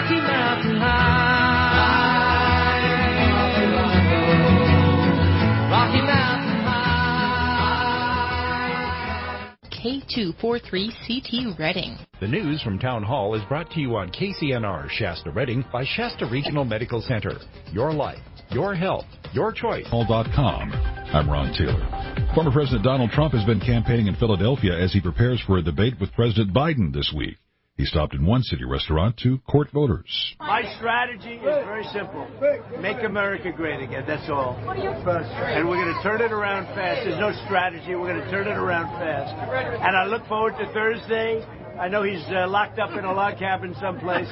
Rocky Mountain High. Rocky Mountain High. K two forty-three C T Reading. The news from Town Hall is brought to you on K C N R Shasta Reading by Shasta Regional Medical Center. Your life, your health, your choice. All dot com. I'm Ron Taylor. Former President Donald Trump has been campaigning in Philadelphia as he prepares for a debate with President Biden this week. He stopped in one city restaurant to court voters. My strategy is very simple. Make America great again, that's all. And we're going to turn it around fast. There's no strategy. We're going to turn it around fast. And I look forward to Thursday. I know he's uh, locked up in a log cabin someplace.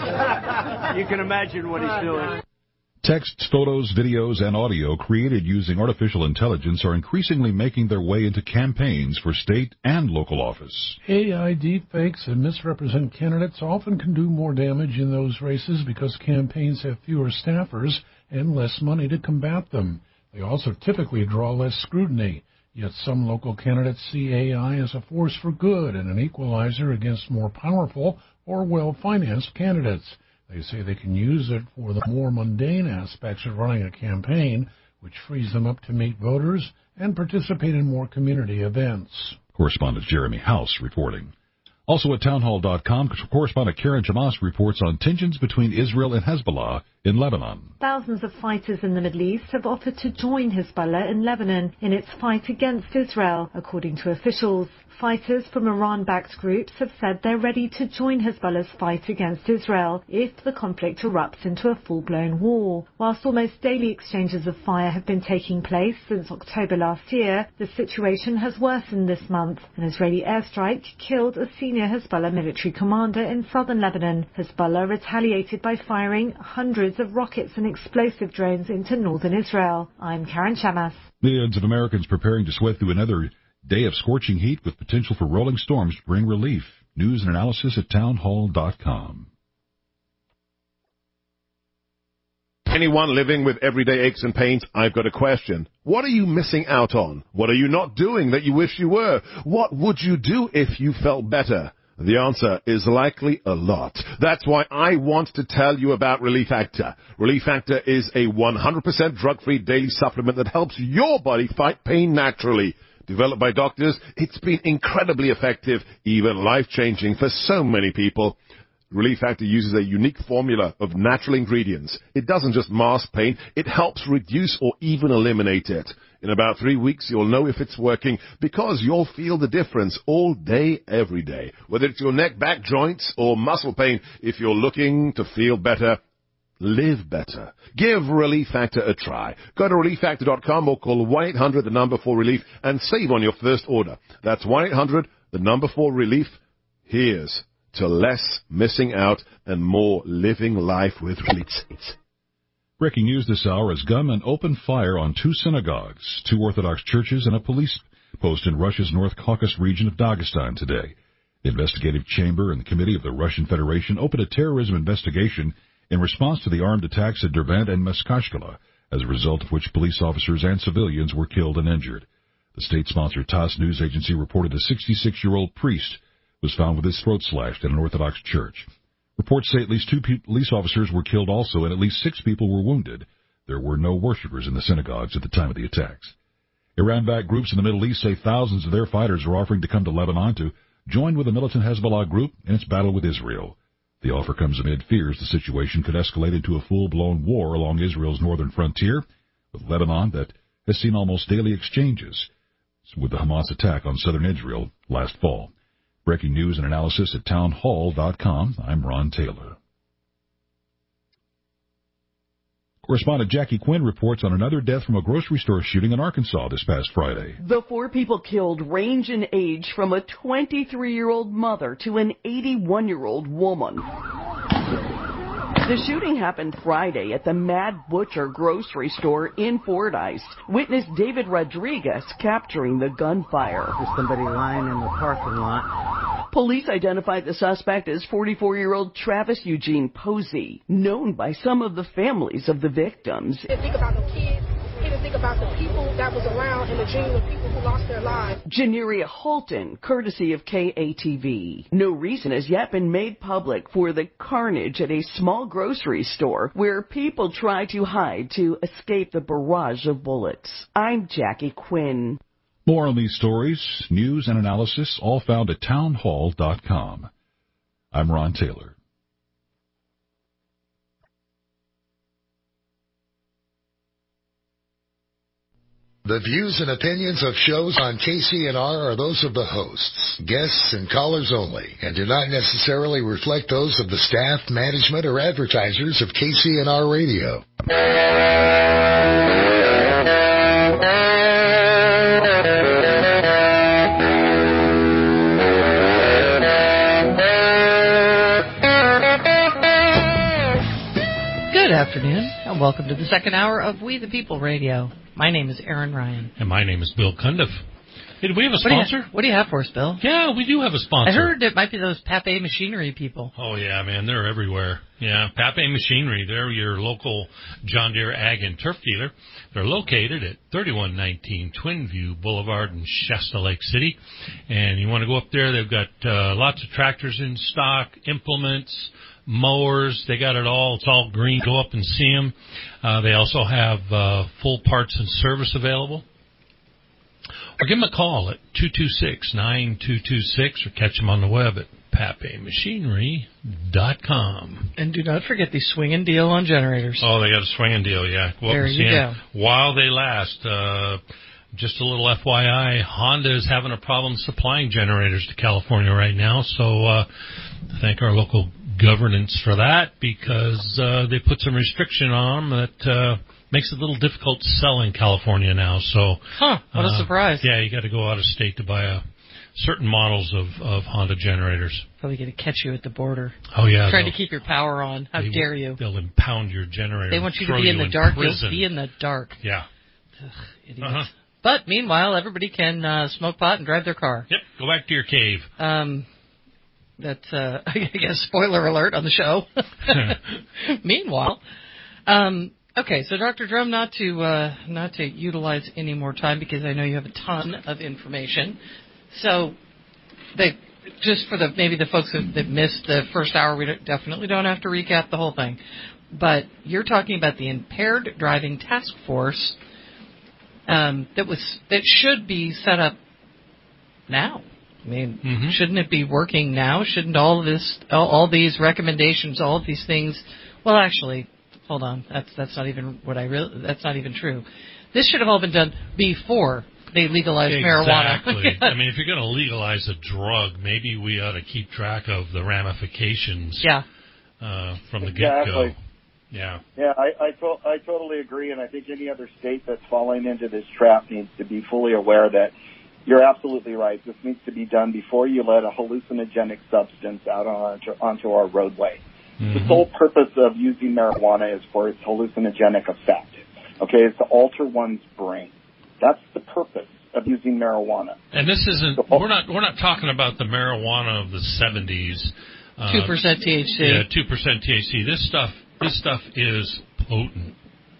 You can imagine what he's doing. Texts, photos, videos, and audio created using artificial intelligence are increasingly making their way into campaigns for state and local office. A I deepfakes and misrepresent candidates often can do more damage in those races because campaigns have fewer staffers and less money to combat them. They also typically draw less scrutiny. Yet some local candidates see A I as a force for good and an equalizer against more powerful or well-financed candidates. They say they can use it for the more mundane aspects of running a campaign, which frees them up to meet voters and participate in more community events. Correspondent Jeremy House reporting. Also at townhall dot com, correspondent Karen Jamas reports on tensions between Israel and Hezbollah in Lebanon. Thousands of fighters in the Middle East have offered to join Hezbollah in Lebanon in its fight against Israel, according to officials. Fighters from Iran-backed groups have said they're ready to join Hezbollah's fight against Israel if the conflict erupts into a full-blown war. Whilst almost daily exchanges of fire have been taking place since October last year, the situation has worsened this month. An Israeli airstrike killed a senior Hezbollah military commander in southern Lebanon. Hezbollah retaliated by firing hundreds of rockets and explosive drones into northern Israel. I'm Karen Shamas. Millions of Americans preparing to sweat through another day of scorching heat with potential for rolling storms to bring relief. News and analysis at townhall dot com. Anyone living with everyday aches and pains, I've got a question. What are you missing out on? What are you not doing that you wish you were? What would you do if you felt better? The answer is likely a lot. That's why I want to tell you about Relief Factor. Relief Factor is a one hundred percent drug-free daily supplement that helps your body fight pain naturally. Developed by doctors, it's been incredibly effective, even life-changing for so many people. Relief Factor uses a unique formula of natural ingredients. It doesn't just mask pain, it helps reduce or even eliminate it. In about three weeks, you'll know if it's working because you'll feel the difference all day, every day. Whether it's your neck, back, joints, or muscle pain, if you're looking to feel better, live better. Give Relief Factor a try. Go to relief factor dot com or call one eight hundred the number for relief and save on your first order. That's one eight hundred the number for relief. Here's to less missing out and more living life with relief. Breaking news this hour as gunmen opened fire on two synagogues, two Orthodox churches, and a police post in Russia's North Caucasus region of Dagestan today. The investigative chamber and the Committee of the Russian Federation opened a terrorism investigation in response to the armed attacks at Derbent and Maskashkala, as a result of which police officers and civilians were killed and injured. The state-sponsored TASS news agency reported a sixty-six-year-old priest was found with his throat slashed in an Orthodox church. Reports say at least two police officers were killed also, and at least six people were wounded. There were no worshippers in the synagogues at the time of the attacks. Iran-backed groups in the Middle East say thousands of their fighters are offering to come to Lebanon to join with the militant Hezbollah group in its battle with Israel. The offer comes amid fears the situation could escalate into a full-blown war along Israel's northern frontier with Lebanon that has seen almost daily exchanges with the Hamas attack on southern Israel last fall. Breaking news and analysis at townhall dot com. I'm Ron Taylor. Correspondent Jackie Quinn reports on another death from a grocery store shooting in Arkansas this past Friday. The four people killed range in age from a twenty-three-year-old mother to an eighty-one-year-old woman. The shooting happened Friday at the Mad Butcher grocery store in Fordyce. Witness David Rodriguez capturing the gunfire. There's somebody lying in the parking lot. Police identified the suspect as forty-four-year-old Travis Eugene Posey, known by some of the families of the victims. He didn't think about no kids. He didn't think think about the people that was around and the genuine people who lost their lives. Janeria Holton, courtesy of K A T V. No reason has yet been made public for the carnage at a small grocery store where people try to hide to escape the barrage of bullets. I'm Jackie Quinn. More on these stories, news, and analysis, all found at townhall dot com. I'm Ron Taylor. The views and opinions of shows on K C N R are those of the hosts, guests, and callers only, and do not necessarily reflect those of the staff, management, or advertisers of K C N R Radio. Good afternoon, and welcome to the second hour of We the People Radio. My name is Aaron Ryan. And my name is Bill Cundiff. Hey, do we have a What do, you, sponsor? what do you have for us, Bill? Yeah, we do have a sponsor. I heard it might be those Pape Machinery people. Oh, yeah, man, they're everywhere. Yeah, Pape Machinery, they're your local John Deere Ag and Turf dealer. They're located at thirty-one nineteen Twin View Boulevard in Shasta Lake City. And you want to go up there, they've got uh, lots of tractors in stock, implements, mowers, they got it all. It's all green. Go up and see them. Uh, they also have uh, full parts and service available. Or give them a call at two two six, nine two two six or catch them on the web at pape machinery dot com. And do not forget the swinging deal on generators. Oh, they got a swinging deal, yeah. Go there up and you see go. them while they last. Uh, just a little F Y I, Honda is having a problem supplying generators to California right now, so uh, thank our local governance for that, because uh, they put some restriction on them that uh, makes it a little difficult to sell in California now. So, huh? What a uh, surprise! Yeah, you got to go out of state to buy a, certain models of, of Honda generators. Probably going to catch you at the border. Oh yeah, trying to keep your power on. How they, dare you? They'll impound your generator. They want you to throw be in you the dark. Prison. You'll be in the dark. Yeah. Ugh, idiots. Uh-huh. But meanwhile, everybody can uh, smoke pot and drive their car. Yep. Go back to your cave. Um. That's, uh, I guess, spoiler alert on the show. Meanwhile, um, okay, so Doctor Drum, not to uh, not to utilize any more time because I know you have a ton of information. So, they, just for the maybe the folks that, that missed the first hour, we don't, definitely don't have to recap the whole thing. But you're talking about the Impaired Driving Task Force um, that was that should be set up now. I mean, mm-hmm. shouldn't it be working now? Shouldn't all of this, all, all these recommendations, all of these things? Well, actually, hold on. That's that's not even what I really. That's not even true. This should have all been done before they legalized exactly. marijuana. Exactly. I mean, if you're going to legalize a drug, maybe we ought to keep track of the ramifications. Yeah. Uh, from the exactly. get-go. Yeah. Yeah, I I, to- I totally agree, and I think any other state that's falling into this trap needs to be fully aware that. You're absolutely right. This needs to be done before you let a hallucinogenic substance out onto, onto our roadway. Mm-hmm. The sole purpose of using marijuana is for its hallucinogenic effect. Okay, it's to alter one's brain. That's the purpose of using marijuana. And this isn't. We're not. We're not talking about the marijuana of the seventies. Two uh, percent T H C. Yeah, two percent T H C. This stuff. This stuff is potent.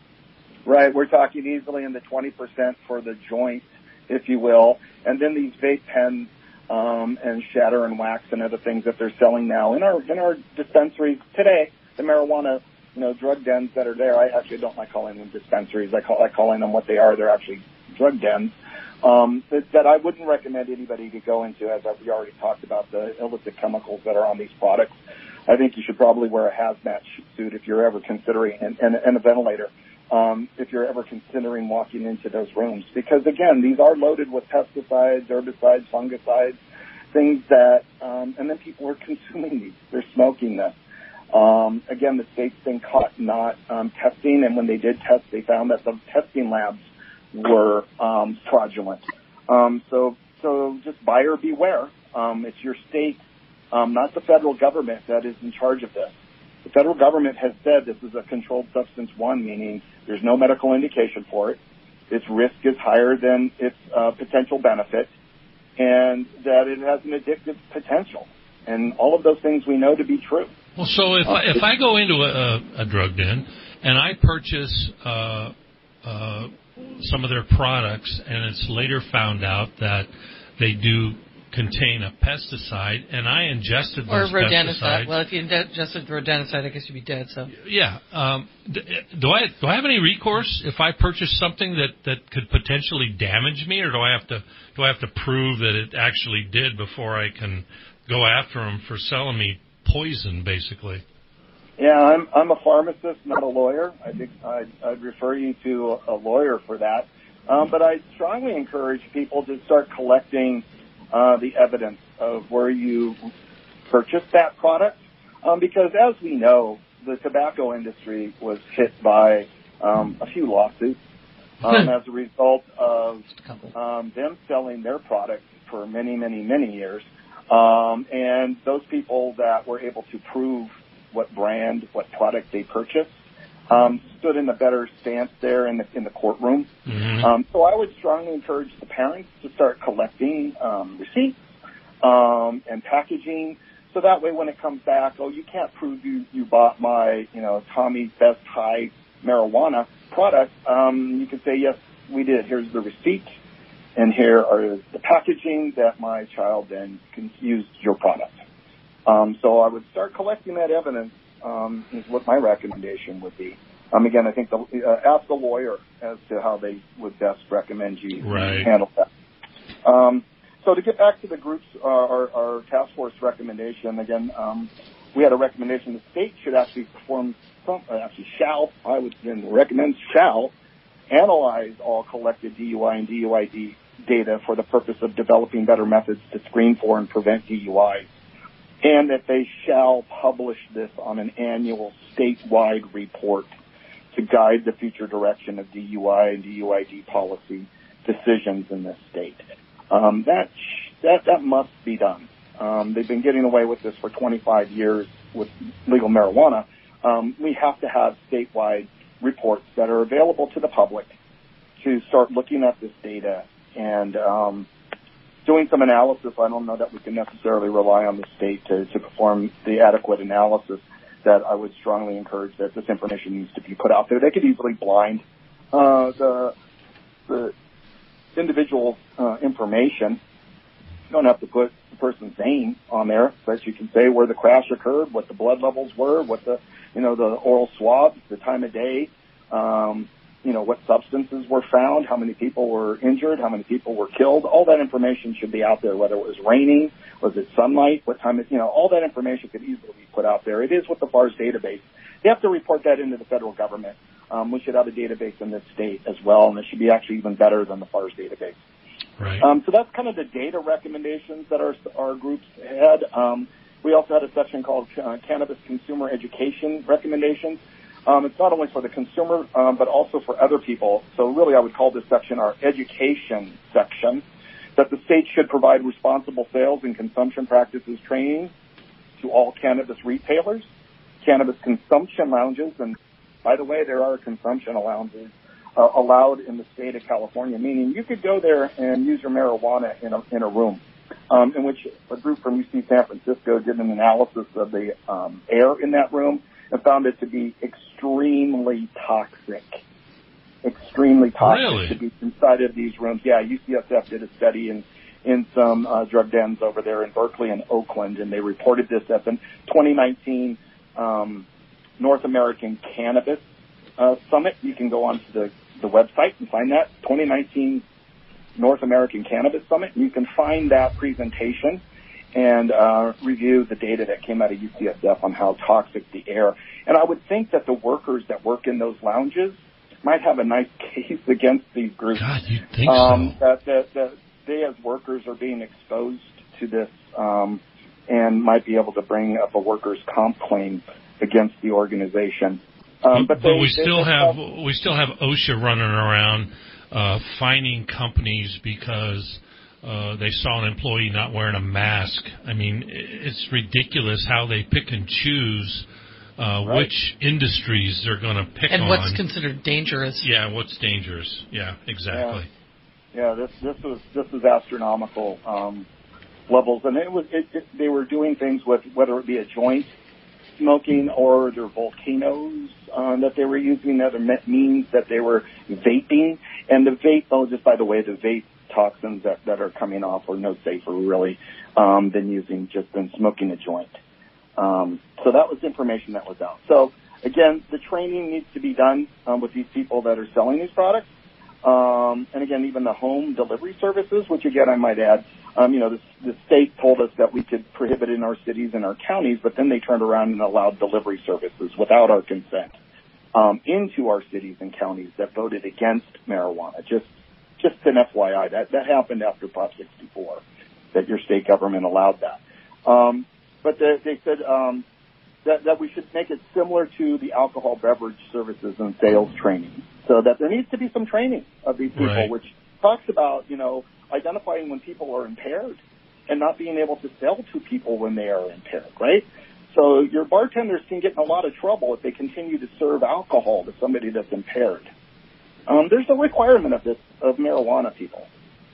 Right. We're talking easily in the twenty percent for the joint, if you will. And then these vape pens um, and shatter and wax and other things that they're selling now in our in our dispensaries today. The marijuana, you know, drug dens that are there. I actually don't like calling them dispensaries. I call I calling them what they are. They're actually drug dens um, that, that I wouldn't recommend anybody to go into, as we already talked about the illicit chemicals that are on these products. I think you should probably wear a hazmat suit if you're ever considering and, and, and a ventilator. Um, if you're ever considering walking into those rooms. Because, again, these are loaded with pesticides, herbicides, fungicides, things that, um, and then people are consuming these. They're smoking them. Um, again, the state's been caught not um, testing, and when they did test, they found that the testing labs were um, fraudulent. Um, so, so just buyer beware. Um, it's your state, um, not the federal government, that is in charge of this. The federal government has said this is a controlled substance one, meaning there's no medical indication for it. Its risk is higher than its uh, potential benefit, and that it has an addictive potential. And all of those things we know to be true. Well, so if, uh, I, if I go into a, a drug den and I purchase uh, uh, some of their products, and it's later found out that they do contain a pesticide, and I ingested or those rodenticide. pesticides. Well, if you ingested rodenticide, I guess you'd be dead. So yeah, um, do I do I have any recourse if I purchase something that, that could potentially damage me, or do I have to do I have to prove that it actually did before I can go after them for selling me poison, basically? Yeah, I'm I'm a pharmacist, not a lawyer. I think I'd, I'd refer you to a, a lawyer for that. Um, but I strongly encourage people to start collecting uh, the evidence of where you purchased that product, um, because as we know, the tobacco industry was hit by um, a few lawsuits um, as a result of um, them selling their product for many, many, many years, um, and those people that were able to prove what brand, what product they purchased, um, stood in a better stance there in the in the courtroom. Mm-hmm. Um, so I would strongly encourage the parents to start collecting um, receipts um, and packaging, so that way when it comes back, oh, you can't prove you, you bought my, you know, Tommy's Best High marijuana product. Um, you can say, yes, we did. Here's the receipt, and here are the packaging that my child then can use your product. Um, so I would start collecting that evidence. Um, is what my recommendation would be. Um, again, I think the, uh, ask the lawyer as to how they would best recommend you right. handle that. Um, so to get back to the group's, uh, our, our task force recommendation, again, um, we had a recommendation the state should actually perform, some, uh, actually shall, I would then recommend shall, analyze all collected D U I and D U I D data for the purpose of developing better methods to screen for and prevent D U Is. And that they shall publish this on an annual statewide report to guide the future direction of D U I and D U I D policy decisions in this state. Um, that, that that must be done. Um, they've been getting away with this for twenty-five years with legal marijuana. Um, we have to have statewide reports that are available to the public to start looking at this data and um, doing some analysis. I don't know that we can necessarily rely on the state to, to perform the adequate analysis that I would strongly encourage that this information needs to be put out there. They could easily blind uh, the, the individual uh, information. You don't have to put the person's name on there, but you can say where the crash occurred, what the blood levels were, what the, you know, the oral swabs, the time of day, um, you know, what substances were found, how many people were injured, how many people were killed. All that information should be out there, whether it was raining, was it sunlight, what time it, you know, all that information could easily be put out there. It is with the FARS database. They have to report that into the federal government. Um, we should have a database in this state as well, and it should be actually even better than the FARS database. Right. Um, so that's kind of the data recommendations that our, our groups had. Um, we also had a section called uh, Cannabis Consumer Education Recommendations. Um, it's not only for the consumer, um, but also for other people. So really I would call this section our education section, that the state should provide responsible sales and consumption practices training to all cannabis retailers, cannabis consumption lounges, and by the way, there are consumption lounges uh, allowed in the state of California, meaning you could go there and use your marijuana in a, in a room, um, in which a group from U C San Francisco did an analysis of the um, air in that room and found it to be extremely toxic. Extremely toxic really? to be inside of these rooms. Yeah, U C S F did a study in, in some uh, drug dens over there in Berkeley and Oakland, and they reported this at the twenty nineteen um, North American Cannabis uh, Summit. You can go onto the, the website and find that, twenty nineteen North American Cannabis Summit. You can find that presentation and uh, review the data that came out of U C S F on how toxic the air. And I would think that the workers that work in those lounges might have a nice case against these groups. God, you'd think um, so. That, that, that they as workers are being exposed to this um, and might be able to bring up a workers' comp claim against the organization. Um, but but they, we still they, have we still have OSHA running around uh, fining companies because Uh, they saw an employee not wearing a mask. I mean, it's ridiculous how they pick and choose uh, right. which industries they're going to pick and on. And what's considered dangerous. Yeah, what's dangerous. Yeah, exactly. Yeah, yeah this this was this was astronomical um, levels, and it was it, it, they were doing things with whether it be a joint smoking or their volcanoes uh, that they were using, other means that they were vaping. And the vape, oh, just by the way, the vape toxins that, that are coming off are no safer, really, um, than using just than smoking a joint. Um, so that was information that was out. So, again, the training needs to be done um, with these people that are selling these products. Um, and, again, even the home delivery services, which, again, I might add, um, you know, the, the state told us that we could prohibit in our cities and our counties, but then they turned around and allowed delivery services without our consent um, into our cities and counties that voted against marijuana. Just just an F Y I, that, that happened after Prop sixty-four, that your state government allowed that. Um, but the, they said um, that, that we should make it similar to the alcohol beverage services and sales training, so that there needs to be some training of these people, Right. which talks about, you know, identifying when people are impaired and not being able to sell to people when they are impaired, right? So your bartenders can get in a lot of trouble if they continue to serve alcohol to somebody that's impaired. Um, there's a requirement of this, of marijuana people.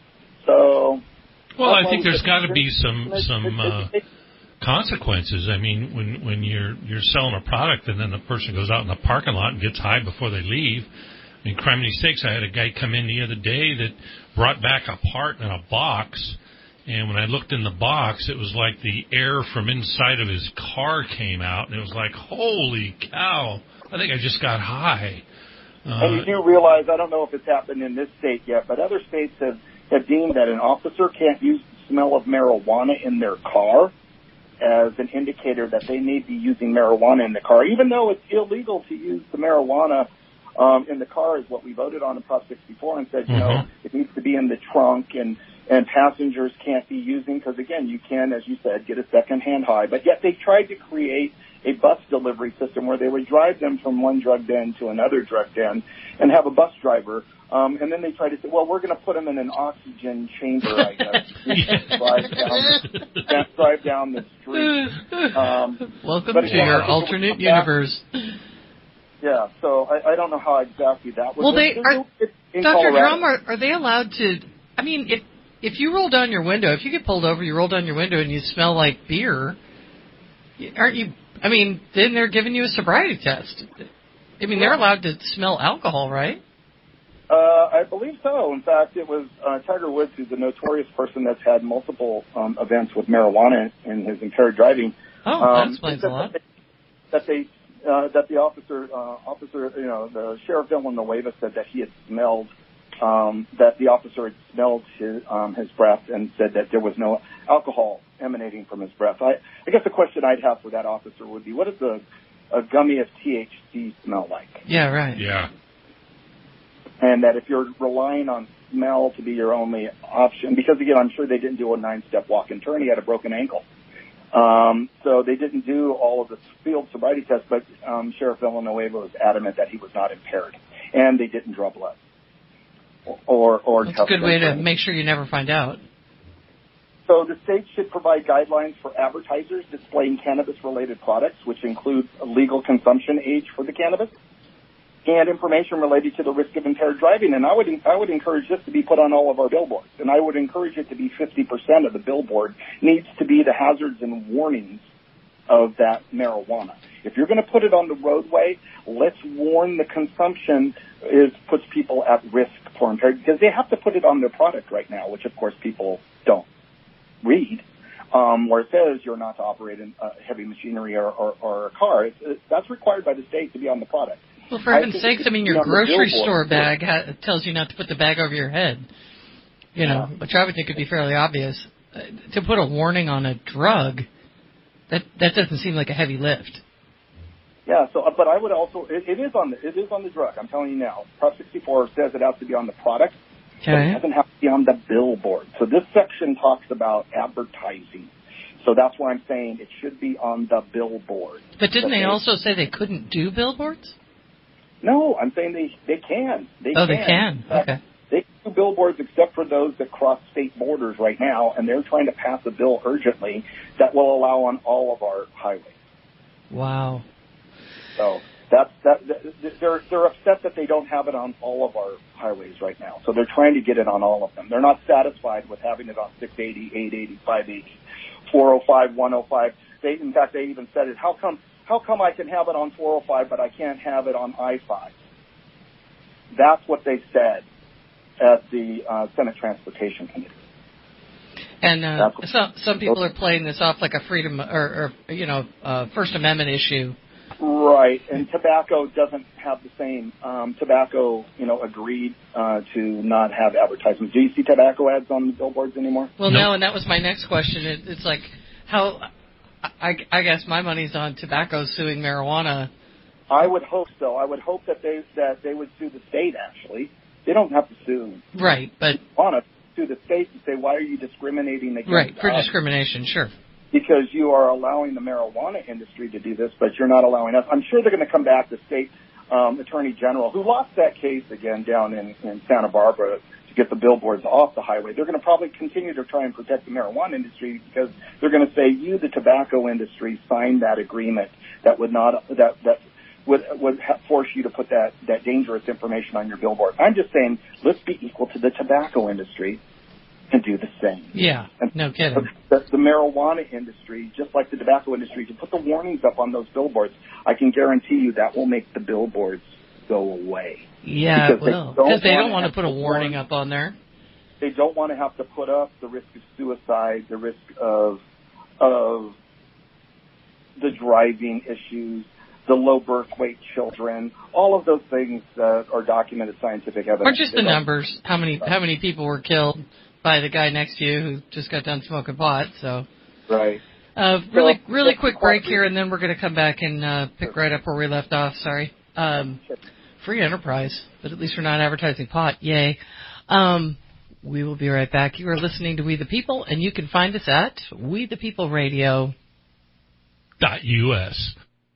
So... Well, I think there's got to be some some uh, consequences. I mean, when when you're you're selling a product and then the person goes out in the parking lot and gets high before they leave. I mean, criminy sakes, I had a guy come in the other day that brought back a part in a box, and when I looked in the box, it was like the air from inside of his car came out, and it was like, holy cow, I think I just got high. Uh, and you do realize, I don't know if it's happened in this state yet, but other states have, have deemed that an officer can't use the smell of marijuana in their car as an indicator that they may be using marijuana in the car, even though it's illegal to use the marijuana um, in the car, is what we voted on in Prop sixty-four, and said, you mm-hmm. know, it needs to be in the trunk, and, and passengers can't be using, because, again, you can, as you said, get a secondhand high. But yet they tried to create a bus delivery system where they would drive them from one drug den to another drug den and have a bus driver. Um, and then they tried to say, well, we're going to put them in an oxygen chamber, I guess. drive, down, can't drive down the street. Um, Welcome but to again, your alternate universe. Yeah, so I, I don't know how exactly that was. Well, they are, in Doctor Colorado. Drum, are, are they allowed to, I mean, if, if you roll down your window, if you get pulled over, you roll down your window and you smell like beer, aren't you, I mean, then they're giving you a sobriety test. I mean, they're allowed to smell alcohol, right? Uh, I believe so. In fact, it was uh, Tiger Woods, who's a notorious person that's had multiple um, events with marijuana in his impaired driving. Oh, um, that explains a lot. That they, uh, that the officer, uh, officer, you know, the Sheriff Villanueva said that he had smelled, um, that the officer had smelled his, um, his breath and said that there was no alcohol emanating from his breath. I, I guess the question I'd have for that officer would be, what does a, a gummy of T H C smell like? Yeah, right. Yeah. And that if you're relying on smell to be your only option, because, again, I'm sure they didn't do a nine-step walk and turn. He had a broken ankle. Um, so they didn't do all of the field sobriety tests, but um, Sheriff Villanueva was adamant that he was not impaired. And they didn't draw blood. Or, or That's a good way to make sure you never find out. So the state should provide guidelines for advertisers displaying cannabis-related products, which include a legal consumption age for the cannabis, and information related to the risk of impaired driving. And I would I would encourage this to be put on all of our billboards. And I would encourage it to be fifty percent of the billboard needs to be the hazards and warnings of that marijuana. If you're going to put it on the roadway, let's warn the consumption is puts people at risk for impaired, because they have to put it on their product right now, which, of course, people don't read, um, where it says you're not to operate in uh, heavy machinery or, or, or a car. It's, it, that's required by the state to be on the product. Well, for heaven's sakes, I mean, your grocery store bag ha- tells you not to put the bag over your head, you know, Yeah. which I would think would be fairly obvious. Uh, to put a warning on a drug, that that doesn't seem like a heavy lift. Yeah, so but I would also it, it is on the it is on the drug. I'm telling you now. Prop sixty-four says it has to be on the product, okay. but it doesn't have to be on the billboard. So this section talks about advertising. So that's why I'm saying it should be on the billboard. But didn't but they also say they couldn't do billboards? No, I'm saying they they can. They oh, can. they can. Okay. They can do billboards except for those that cross state borders right now, and they're trying to pass a bill urgently that will allow on all of our highways. Wow. So that's that. They're they're upset that they don't have it on all of our highways right now. So they're trying to get it on all of them. They're not satisfied with having it on six eighty, eight eighty, five eighty, four oh five, one oh five. They, in fact, they even said it. How come? How come I can have it on four oh five, but I can't have it on I five? That's what they said. at the uh, Senate Transportation Committee. And uh, some some people are playing this off like a freedom or, or you know uh, First Amendment issue. Right, and tobacco doesn't have the same. Um, tobacco, you know, agreed uh, to not have advertisements. Do you see tobacco ads on the billboards anymore? Well, no, and that was my next question. It, it's like how I, I guess my money's on tobacco suing marijuana. I would hope so. I would hope that they that they would sue the state. Actually, they don't have to sue. Right, but marijuana. To the state and say, why are you discriminating against Right, for us? discrimination, sure. Because you are allowing the marijuana industry to do this, but you're not allowing us. I'm sure they're going to come back, the state um, attorney general, who lost that case again down in, in Santa Barbara to get the billboards off the highway. They're going to probably continue to try and protect the marijuana industry because they're going to say, you, the tobacco industry, signed that agreement that would not, that, that would, would force you to put that, that dangerous information on your billboard. I'm just saying, let's be equal to the tobacco industry and do the same. Yeah, and no kidding. The, the marijuana industry, just like the tobacco industry, to put the warnings up on those billboards, I can guarantee you that will make the billboards go away. Yeah, because it will. Because they don't want to put a warning up on there. They don't want to have to put up the risk of suicide, the risk of of the driving issues, the low birth weight children, all of those things that are documented scientific evidence. Or just the numbers, how many how many people were killed by the guy next to you who just got done smoking pot. So, right. Uh, really, really quick break here, and then we're going to come back and uh, pick right up where we left off. Sorry. Um, free enterprise, but at least we're not advertising pot. Yay. Um, we will be right back. You are listening to We the People, and you can find us at we the people radio dot U S.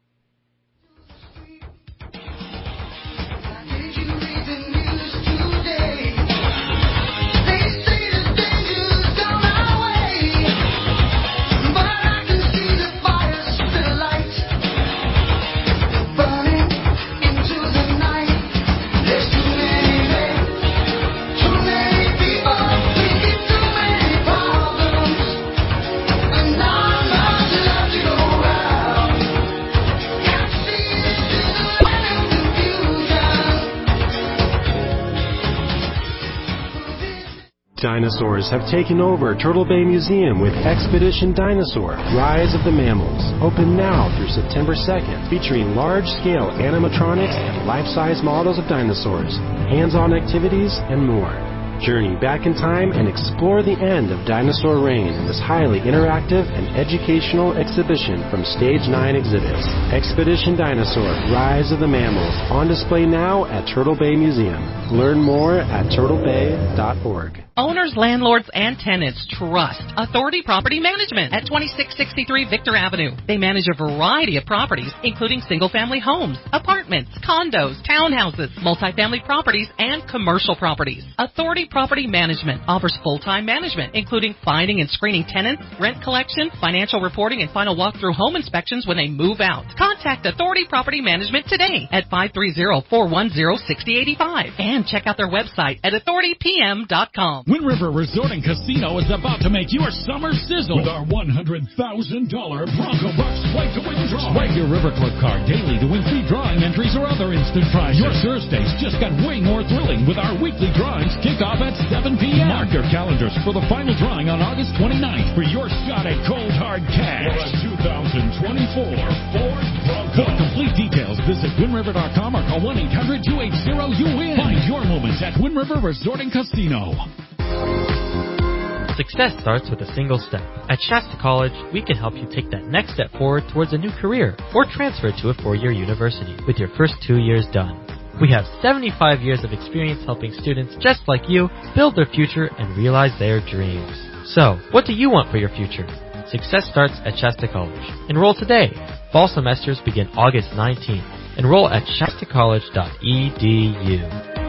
Dinosaurs have taken over Turtle Bay Museum with Expedition Dinosaur, Rise of the Mammals. Open now through September second, featuring large-scale animatronics and life-size models of dinosaurs, hands-on activities, and more. Journey back in time and explore the end of dinosaur reign in this highly interactive and educational exhibition from Stage nine Exhibits. Expedition Dinosaur, Rise of the Mammals, on display now at Turtle Bay Museum. Learn more at turtle bay dot org. Owners, landlords, and tenants trust Authority Property Management at twenty-six sixty-three Victor Avenue. They manage a variety of properties, including single-family homes, apartments, condos, townhouses, multifamily properties, and commercial properties. Authority Property Management offers full-time management, including finding and screening tenants, rent collection, financial reporting, and final walkthrough home inspections when they move out. Contact Authority Property Management today at five three zero, four one zero, six zero eight five and check out their website at authority p m dot com. Wind River Resort and Casino is about to make your summer sizzle with our one hundred thousand dollars Bronco Bucks Play to Win draw. Swipe your River Club card daily to win free drawing entries or other instant prizes. Your Thursdays just got way more thrilling with our weekly drawings kick off at seven p m Mark your calendars for the final drawing on August twenty-ninth for your shot at cold hard cash for a two thousand twenty-four Ford Bronco. For complete details, visit wind river dot com or call one eight hundred, two eight zero, U W I N. Find your moments at Wind River Resort and Casino. Success starts with a single step. At Shasta College, we can help you take that next step forward towards a new career or transfer to a four-year university with your first two years done. We have seventy-five years of experience helping students just like you build their future and realize their dreams. So, what do you want for your future? Success starts at Shasta College. Enroll today. Fall semesters begin August nineteenth. Enroll at shasta college dot e d u.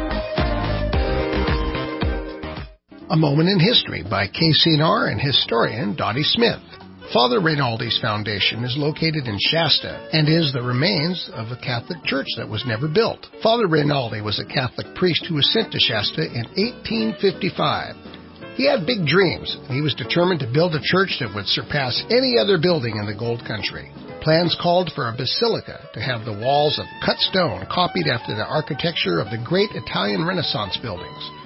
A Moment in History by K C N R and historian Dottie Smith. Father Reynaldi's Foundation is located in Shasta and is the remains of a Catholic church that was never built. Father Reynaldi was a Catholic priest who was sent to Shasta in eighteen fifty-five. He had big dreams, and he was determined to build a church that would surpass any other building in the Gold Country. Plans called for a basilica to have the walls of cut stone copied after the architecture of the great Italian Renaissance buildings.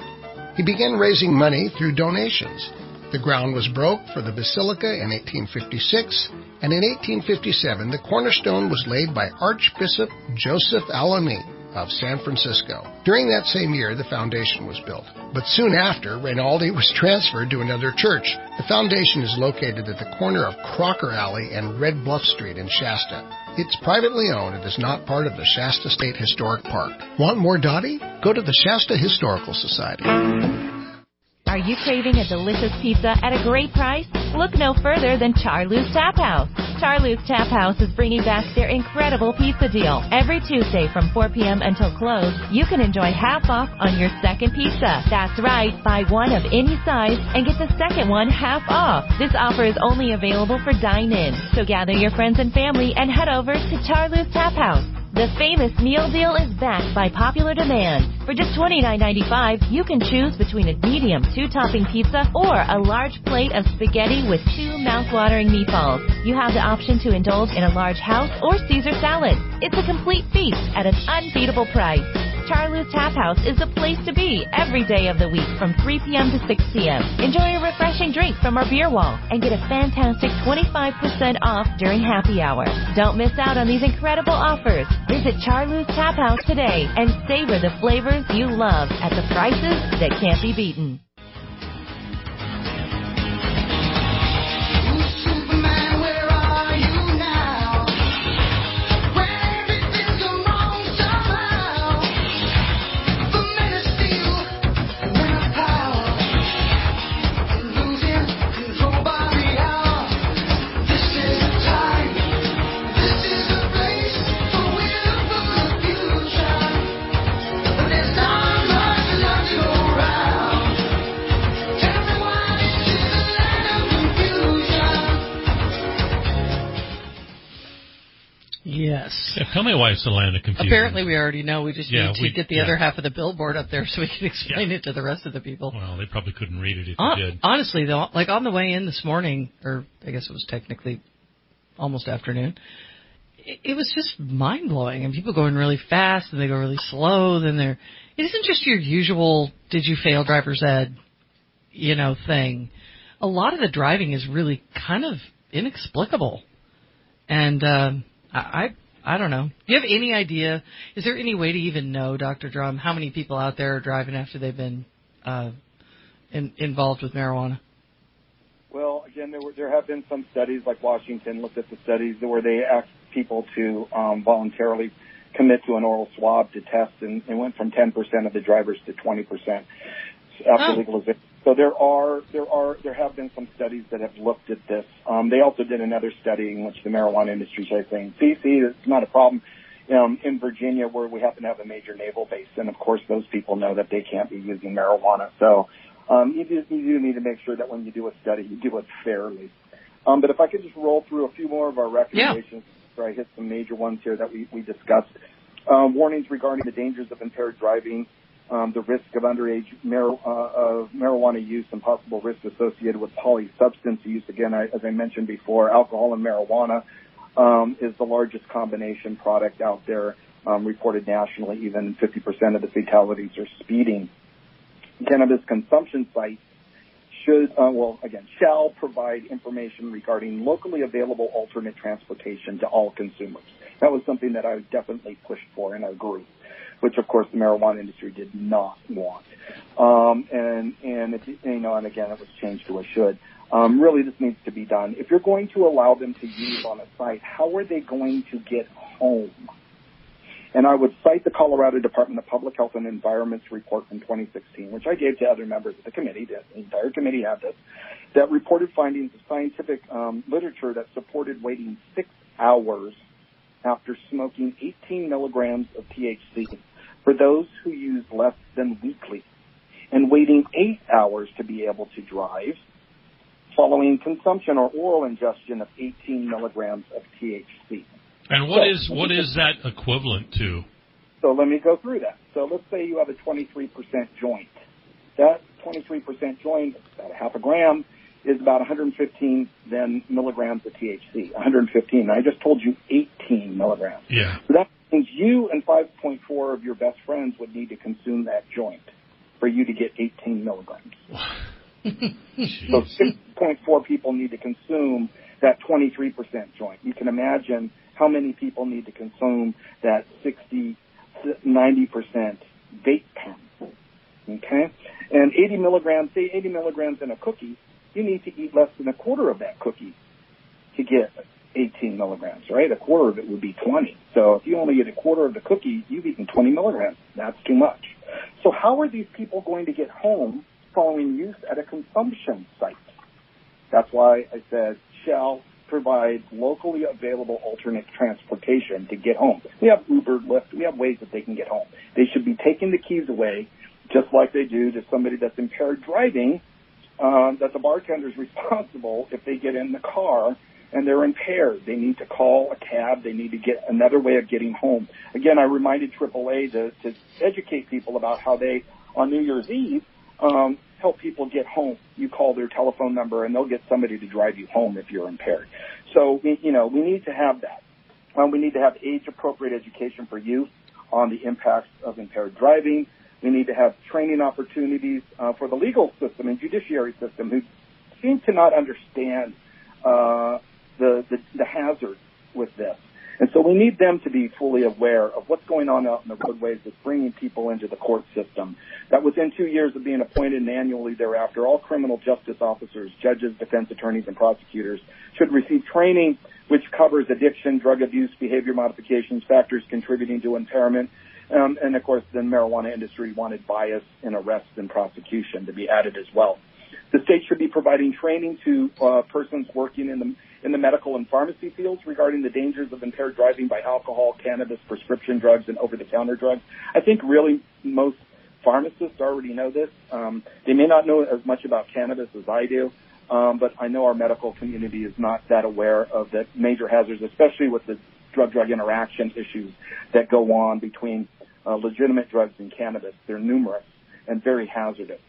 He began raising money through donations. The ground was broke for the Basilica in eighteen fifty-six, and in eighteen fifty-seven the cornerstone was laid by Archbishop Joseph Alani of San Francisco. During that same year, the foundation was built. But soon after, Rinaldi was transferred to another church. The foundation is located at the corner of Crocker Alley and Red Bluff Street in Shasta. It's privately owned and is not part of the Shasta State Historic Park. Want more Dottie? Go to the Shasta Historical Society. Are you craving a delicious pizza at a great price? Look no further than Charlie's Tap House. Charlie's Tap House is bringing back their incredible pizza deal. Every Tuesday from four p.m. until close, you can enjoy half off on your second pizza. That's right, buy one of any size and get the second one half off. This offer is only available for dine-in, so gather your friends and family and head over to Charlie's Tap House. The famous meal deal is backed by popular demand. For just twenty-nine ninety-five, you can choose between a medium two-topping pizza or a large plate of spaghetti with two mouth-watering meatballs. You have the option to indulge in a large house or Caesar salad. It's a complete feast at an unbeatable price. Charlie's Tap House is the place to be every day of the week from three p.m. to six p.m. Enjoy a refreshing drink from our beer wall and get a fantastic twenty-five percent off during happy hour. Don't miss out on these incredible offers. Visit Charlie's Tap House today and savor the flavors you love at the prices that can't be beaten. Yes. Yeah, tell me why it's the land of confusion. Apparently we already know. We just yeah, need to we, get the yeah. other half of the billboard up there so we can explain yeah. it to the rest of the people. Well, they probably couldn't read it if On, you did. Honestly, though, like on the way in this morning, or I guess it was technically almost afternoon, it, it was just mind-blowing. And people going really fast, and they go really slow. Then they're, it isn't just your usual, did you fail driver's ed, you know, thing. A lot of the driving is really kind of inexplicable. And uh, I... I I don't know. Do you have any idea? Is there any way to even know, Doctor Drum, how many people out there are driving after they've been uh, in, involved with marijuana? Well, again, there were there have been some studies, like Washington looked at the studies where they asked people to um, voluntarily commit to an oral swab to test, and it went from ten percent of the drivers to twenty percent after oh. legalization. So there are there are there have been some studies that have looked at this. Um, they also did another study in which the marijuana industry is saying, see, see, it's not a problem um, in Virginia where we happen to have a major naval base, and of course those people know that they can't be using marijuana. So um, you, do, you do need to make sure that when you do a study, you do it fairly. Um, but if I could just roll through a few more of our recommendations, yeah. so I hit some major ones here that we, we discussed. Um, warnings regarding the dangers of impaired driving. Um, the risk of underage mar- uh, of marijuana use and possible risks associated with polysubstance use. Again, I, as I mentioned before, alcohol and marijuana um, is the largest combination product out there, um, reported nationally. Even fifty percent of the fatalities are speeding. Cannabis consumption sites should, uh, well, again, shall provide information regarding locally available alternate transportation to all consumers. That was something that I definitely pushed for in our group, which of course the marijuana industry did not want. Um, and, and if, you know, and again, it was changed to a should. Um, really this needs to be done. If you're going to allow them to use on a site, how are they going to get home? And I would cite the Colorado Department of Public Health and Environment's report from twenty sixteen, which I gave to other members of the committee. The entire committee had this, that reported findings of scientific um, literature that supported waiting six hours after smoking eighteen milligrams of T H C for those who use less than weekly, and waiting eight hours to be able to drive following consumption or oral ingestion of eighteen milligrams of T H C. And what so, is what is that equivalent to? So let me go through that. So let's say you have a twenty-three percent joint. That twenty-three percent joint, about a half a gram, is about one hundred fifteen then milligrams of T H C. one hundred fifteen. I just told you eighteen milligrams. Yeah. So that means you and five point four of your best friends would need to consume that joint. for you to get eighteen milligrams. So six point four people need to consume that twenty-three percent joint. You can imagine how many people need to consume that sixty, ninety percent vape pen. Okay? And eighty milligrams, say eighty milligrams in a cookie, you need to eat less than a quarter of that cookie to get eighteen milligrams, right? A quarter of it would be twenty. So if you only get a quarter of the cookie, you've eaten twenty milligrams. That's too much. So how are these people going to get home following use at a consumption site? That's why I said shall provide locally available alternate transportation to get home. We have Uber, Lyft. We have ways that they can get home. They should be taking the keys away just like they do to somebody that's impaired driving, uh, that the bartender is responsible if they get in the car and they're impaired. They need to call a cab. They need to get another way of getting home. Again, I reminded triple A to, to educate people about how they, on New Year's Eve, um, help people get home. You call their telephone number, and they'll get somebody to drive you home if you're impaired. So, we, you know, we need to have that. Um, we need to have age-appropriate education for youth on the impacts of impaired driving. We need to have training opportunities uh, for the legal system and judiciary system who seem to not understand uh, the, the, the hazards with this. And so we need them to be fully aware of what's going on out in the roadways that's bringing people into the court system. That within two years of being appointed and annually thereafter, all criminal justice officers, judges, defense attorneys, and prosecutors should receive training which covers addiction, drug abuse, behavior modifications, factors contributing to impairment. Um, and, of course, the marijuana industry wanted bias in arrests and prosecution to be added as well. The state should be providing training to uh, persons working in the in the medical and pharmacy fields regarding the dangers of impaired driving by alcohol, cannabis, prescription drugs, and over-the-counter drugs. I think really most pharmacists already know this. Um, they may not know as much about cannabis as I do, um, but I know our medical community is not that aware of the major hazards, especially with the drug-drug interaction issues that go on between uh, legitimate drugs and cannabis. They're numerous and very hazardous.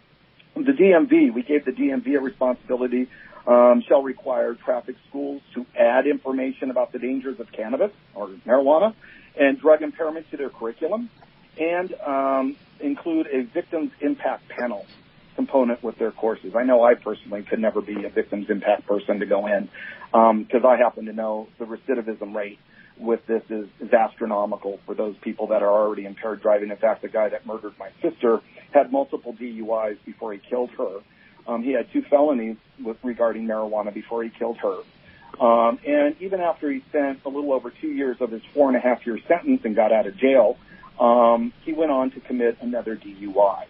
The D M V, we gave the D M V a responsibility, um, shall require traffic schools to add information about the dangers of cannabis or marijuana and drug impairment to their curriculum, and um, include a victims impact panel component with their courses. I know I personally could never be a victims impact person to go in because um, I happen to know the recidivism rate with this is, is astronomical for those people that are already impaired driving. In fact, the guy that murdered my sister had multiple D U Is before he killed her. Um, he had two felonies with regarding marijuana before he killed her. Um, and even after he spent a little over two years of his four and a half year sentence and got out of jail, um, he went on to commit another D U I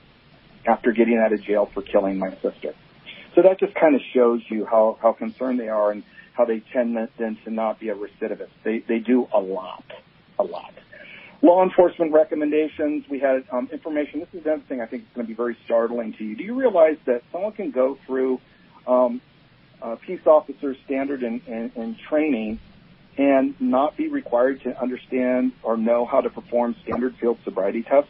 after getting out of jail for killing my sister. So that just kind of shows you how, how concerned they are and how they tend then to not be a recidivist. They, they do a lot, a lot. Law enforcement recommendations, we had um, information. This is another thing I think is going to be very startling to you. Do you realize that someone can go through um, uh, peace officer standard and, and, and training and not be required to understand or know how to perform standard field sobriety tests?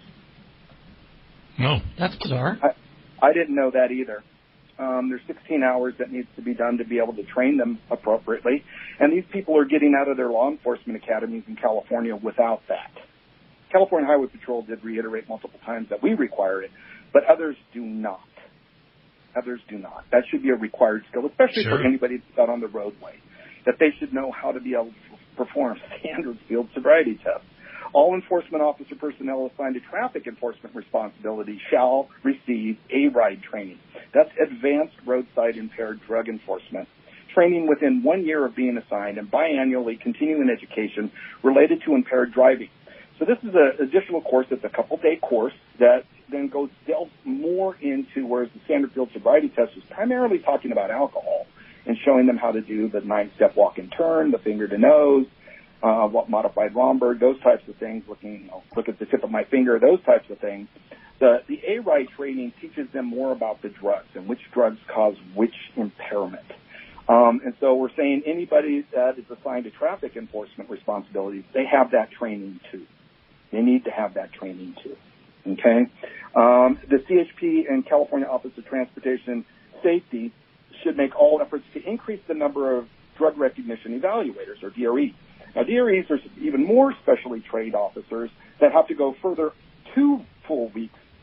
No. That's bizarre. I, I didn't know that either. Um, there's sixteen hours that needs to be done to be able to train them appropriately. And these people are getting out of their law enforcement academies in California without that. California Highway Patrol did reiterate multiple times that we require it, but others do not. Others do not. That should be a required skill, especially Sure. for anybody that's out on the roadway, that they should know how to be able to perform standard field sobriety tests. All enforcement officer personnel assigned to traffic enforcement responsibility shall receive A RIDE training. That's Advanced Roadside Impaired Drug Enforcement. Training within one year of being assigned and biannually continuing education related to impaired driving. So this is an additional course that's a couple-day course that then goes delves more into, whereas the standard field sobriety test is primarily talking about alcohol and showing them how to do the nine-step walk and turn, the finger to nose, Uh, what modified Romberg, those types of things, looking, you know, look at the tip of my finger, those types of things. The, the A RIDE training teaches them more about the drugs and which drugs cause which impairment. Um, and so we're saying anybody that is assigned to traffic enforcement responsibilities, they have that training too. They need to have that training too. Okay? Um, the C H P and California Office of Transportation Safety should make all efforts to increase the number of drug recognition evaluators, or D R Es. Now, D R Es are even more specially trained officers that have to go further two full weeks to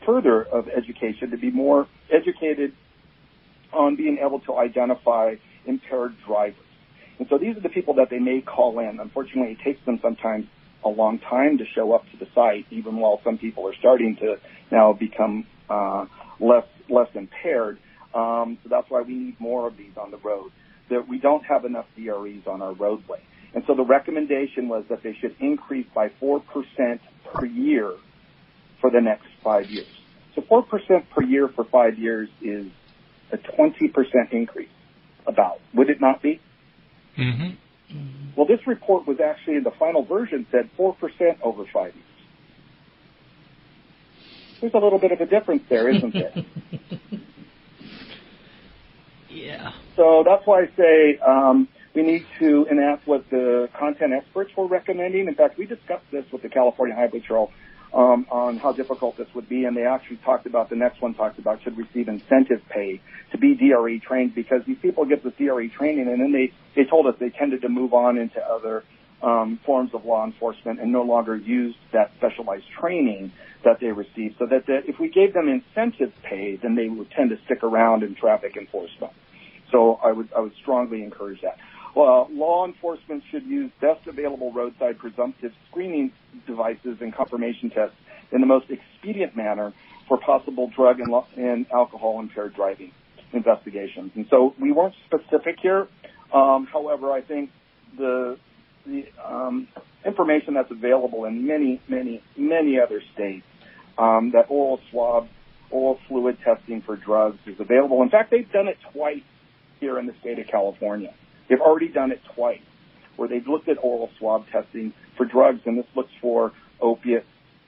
further of education to be more educated on being able to identify impaired drivers. And so these are the people that they may call in. Unfortunately, it takes them sometimes a long time to show up to the site, even while some people are starting to now become uh, less less impaired. Um, so that's why we need more of these on the road. That we don't have enough D R Es on our roadway. And so the recommendation was that they should increase by four percent per year for the next five years. So four percent per year for five years is a twenty percent increase, about. Would it not be? Mm-hmm. Well, this report was actually, in the final version, said four percent over five years. There's a little bit of a difference there, isn't there? Yeah. So that's why I say um, we need to enact what the content experts were recommending. In fact, we discussed this with the California Highway Patrol um, on how difficult this would be, and they actually talked about, the next one talked about should receive incentive pay to be D R E trained, because these people get this D R E training, and then they, they told us they tended to move on into other um, forms of law enforcement and no longer used that specialized training that they received, so that the, if we gave them incentive pay, then they would tend to stick around in traffic enforcement. So I would I would strongly encourage that. Well, law enforcement should use best available roadside presumptive screening devices and confirmation tests in the most expedient manner for possible drug and, lo- and alcohol impaired driving investigations. And so we weren't specific here. Um, however, I think the the um, information that's available in many, many, many other states, um, that oral swab, oral fluid testing for drugs is available. In fact, they've done it twice here in the state of California. They've already done it twice, where they've looked at oral swab testing for drugs, and this looks for opiates,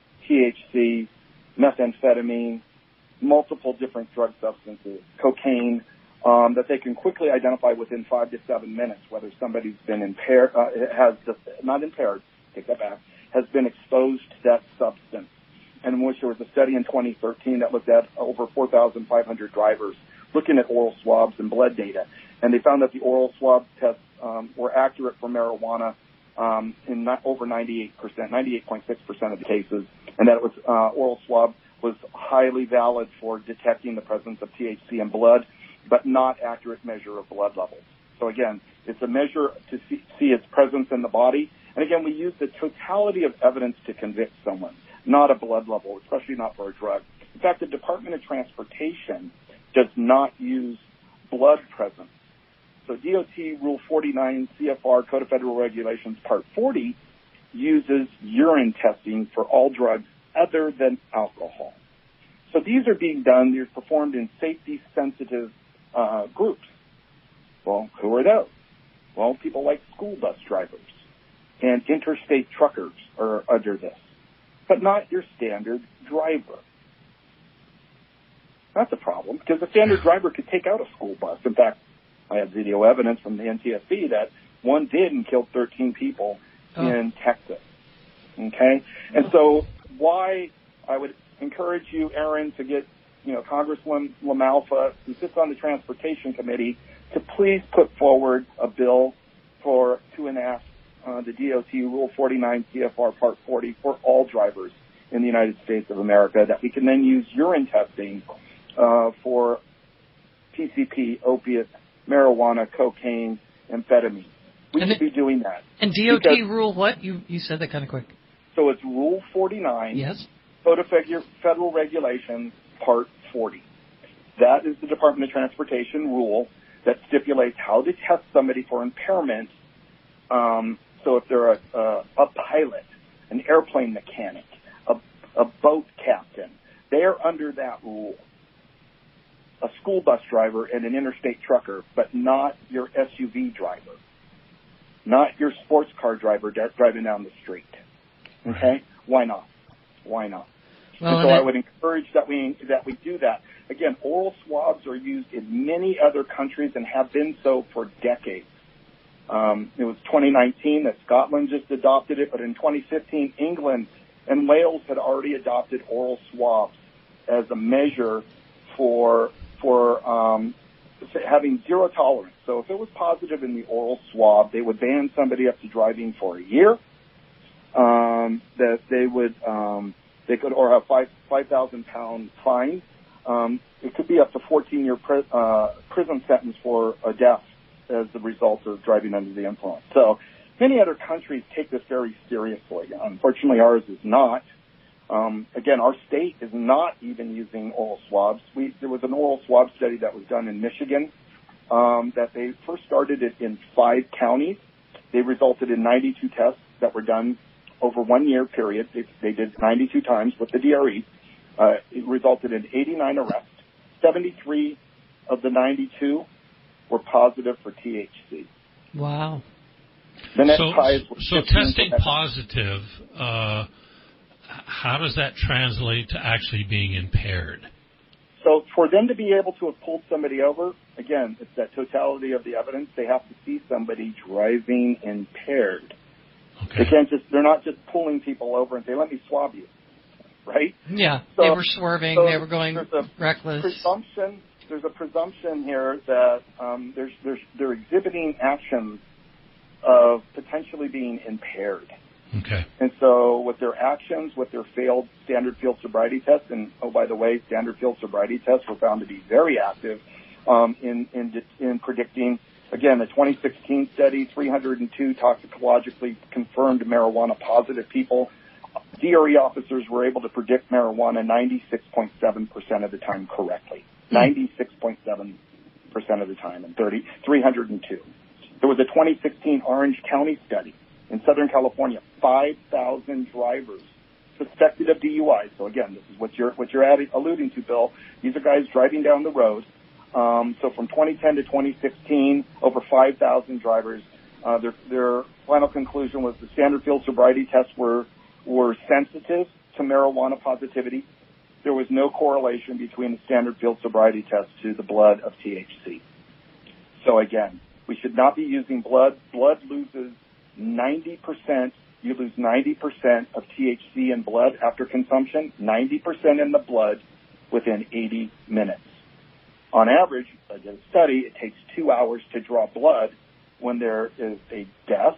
T H C, methamphetamine, multiple different drug substances, cocaine, um, that they can quickly identify within five to seven minutes whether somebody's been impaired, uh, has not impaired, take that back, has been exposed to that substance. And in which there was a study in twenty thirteen that looked at over four thousand five hundred drivers looking at oral swabs and blood data. And they found that the oral swab tests um, were accurate for marijuana um, in not over ninety-eight percent, ninety-eight point six percent of the cases, and that it was uh, oral swab was highly valid for detecting the presence of T H C in blood, but not accurate measure of blood levels. So again, it's a measure to see, see its presence in the body. And again, we use the totality of evidence to convict someone, not a blood level, especially not for a drug. In fact, the Department of Transportation does not use blood presence. So D O T Rule forty-nine C F R, Code of Federal Regulations, Part forty, uses urine testing for all drugs other than alcohol. So these are being done, they're performed in safety-sensitive uh, groups. Well, who are those? Well, people like school bus drivers and interstate truckers are under this, but not your standard driver. That's a problem, because the standard driver could take out a school bus. In fact, I have video evidence from the N T S B that one did and killed thirteen people oh. in Texas. Okay? And so why I would encourage you, Aaron, to get, you know, Congressman LaMalfa, who sits on the Transportation Committee, to please put forward a bill for to enact uh, the D O T Rule forty-nine C F R Part forty for all drivers in the United States of America, that we can then use urine testing uh, for P C P, opiates, marijuana, cocaine, amphetamine. We and should it, be doing that. And D O T because, rule what? You you said that kind of quick. So it's Rule forty-nine. Yes. Code of Federal Regulations, Part forty. That is the Department of Transportation rule that stipulates how to test somebody for impairment. Um, so if they're a, a, a pilot, an airplane mechanic, a, a boat captain, they are under that rule. A school bus driver and an interstate trucker, but not your S U V driver, not your sports car driver driving down the street. Okay? Why not? Why not? Well, and so and I would encourage that we that we do that. Again, oral swabs are used in many other countries and have been so for decades. Um, it was twenty nineteen that Scotland just adopted it, but in twenty fifteen, England and Wales had already adopted oral swabs as a measure for for um, having zero tolerance. So if it was positive in the oral swab, they would ban somebody up to driving for a year. Um, that they would um, They could, or a five five thousand pound fine. Um, it could be up to fourteen year pri- uh, prison sentence for a death as the result of driving under the influence. So many other countries take this very seriously. Unfortunately, ours is not. Um, again, our state is not even using oral swabs. We, there was an oral swab study that was done in Michigan um, that they first started it in five counties. They resulted in ninety-two tests that were done over one year period. They, they did ninety-two times with the D R E. Uh, it resulted in eighty-nine arrests. seventy-three of the ninety-two were positive for T H C. Wow. The next so, highest was so testing positive, uh, how does that translate to actually being impaired? So for them to be able to have pulled somebody over, again, it's that totality of the evidence. They have to see somebody driving impaired. Okay. They can't just, they're not just pulling people over and say, let me swab you, right? Yeah, so, they were swerving, so they were going there's a reckless. Presumption, there's a presumption here that um, there's, there's, they're exhibiting actions of potentially being impaired. Okay. And so with their actions, with their failed standard field sobriety tests, and oh, by the way, standard field sobriety tests were found to be very active um, in, in, in predicting, again, the twenty sixteen study, three hundred two toxicologically confirmed marijuana positive people. D R E officers were able to predict marijuana ninety-six point seven percent of the time correctly. Mm. ninety-six point seven percent of the time in thirty, three hundred two. There was a twenty sixteen Orange County study in Southern California, five thousand drivers suspected of D U I. So again, this is what you're what you're adding, alluding to, Bill. These are guys driving down the road. Um, so from twenty ten to twenty sixteen, over five thousand drivers. Uh, their, their final conclusion was the standard field sobriety tests were were sensitive to marijuana positivity. There was no correlation between the standard field sobriety test to the blood of T H C. So again, we should not be using blood. Blood loses ninety percent. You lose ninety percent of T H C in blood after consumption, ninety percent in the blood within eighty minutes. On average, I did a study, it takes two hours to draw blood when there is a death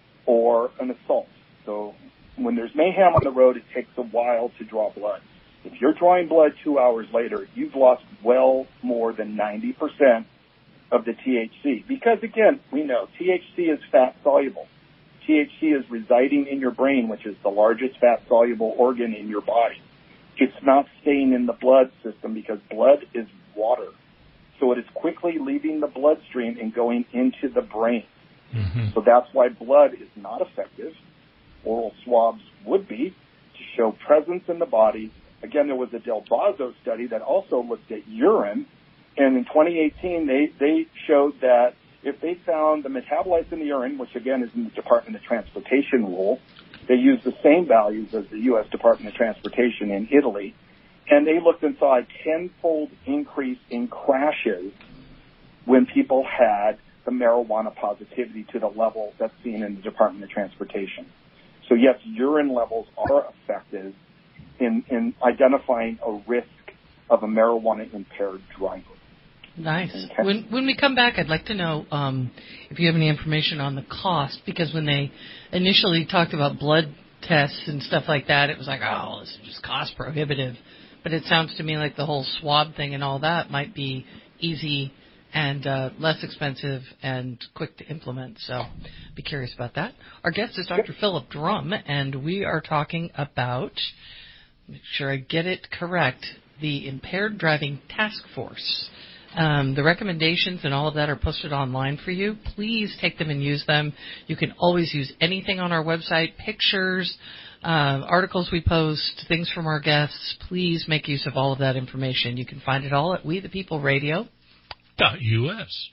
or an assault. So when there's mayhem on the road, it takes a while to draw blood. If you're drawing blood two hours later, you've lost well more than ninety percent of the T H C. Because again, we know T H C is fat soluble. T H C is residing in your brain, which is the largest fat soluble organ in your body. It's not staying in the blood system because blood is water. So it is quickly leaving the bloodstream and going into the brain. Mm-hmm. So that's why blood is not effective. Oral swabs would be to show presence in the body. Again, there was a Del Bazo study that also looked at urine. And in twenty eighteen, they, they showed that if they found the metabolites in the urine, which again is in the Department of Transportation rule, they used the same values as the U S Department of Transportation in Italy, and they looked and saw a tenfold increase in crashes when people had the marijuana positivity to the level that's seen in the Department of Transportation. So yes, urine levels are effective in, in identifying a risk of a marijuana impaired driver. Nice. Okay. When when we come back, I'd like to know um, if you have any information on the cost, because when they initially talked about blood tests and stuff like that, it was like, oh, this is just cost prohibitive. But it sounds to me like the whole swab thing and all that might be easy and uh, less expensive and quick to implement. So be curious about that. Our guest is Doctor Philip Drum, and we are talking about, make sure I get it correct, the Impaired Driving Task Force. Um, the recommendations and all of that are posted online for you. Please take them and use them. You can always use anything on our website, pictures, uh, articles we post, things from our guests. Please make use of all of that information. You can find it all at we the people radio dot U S.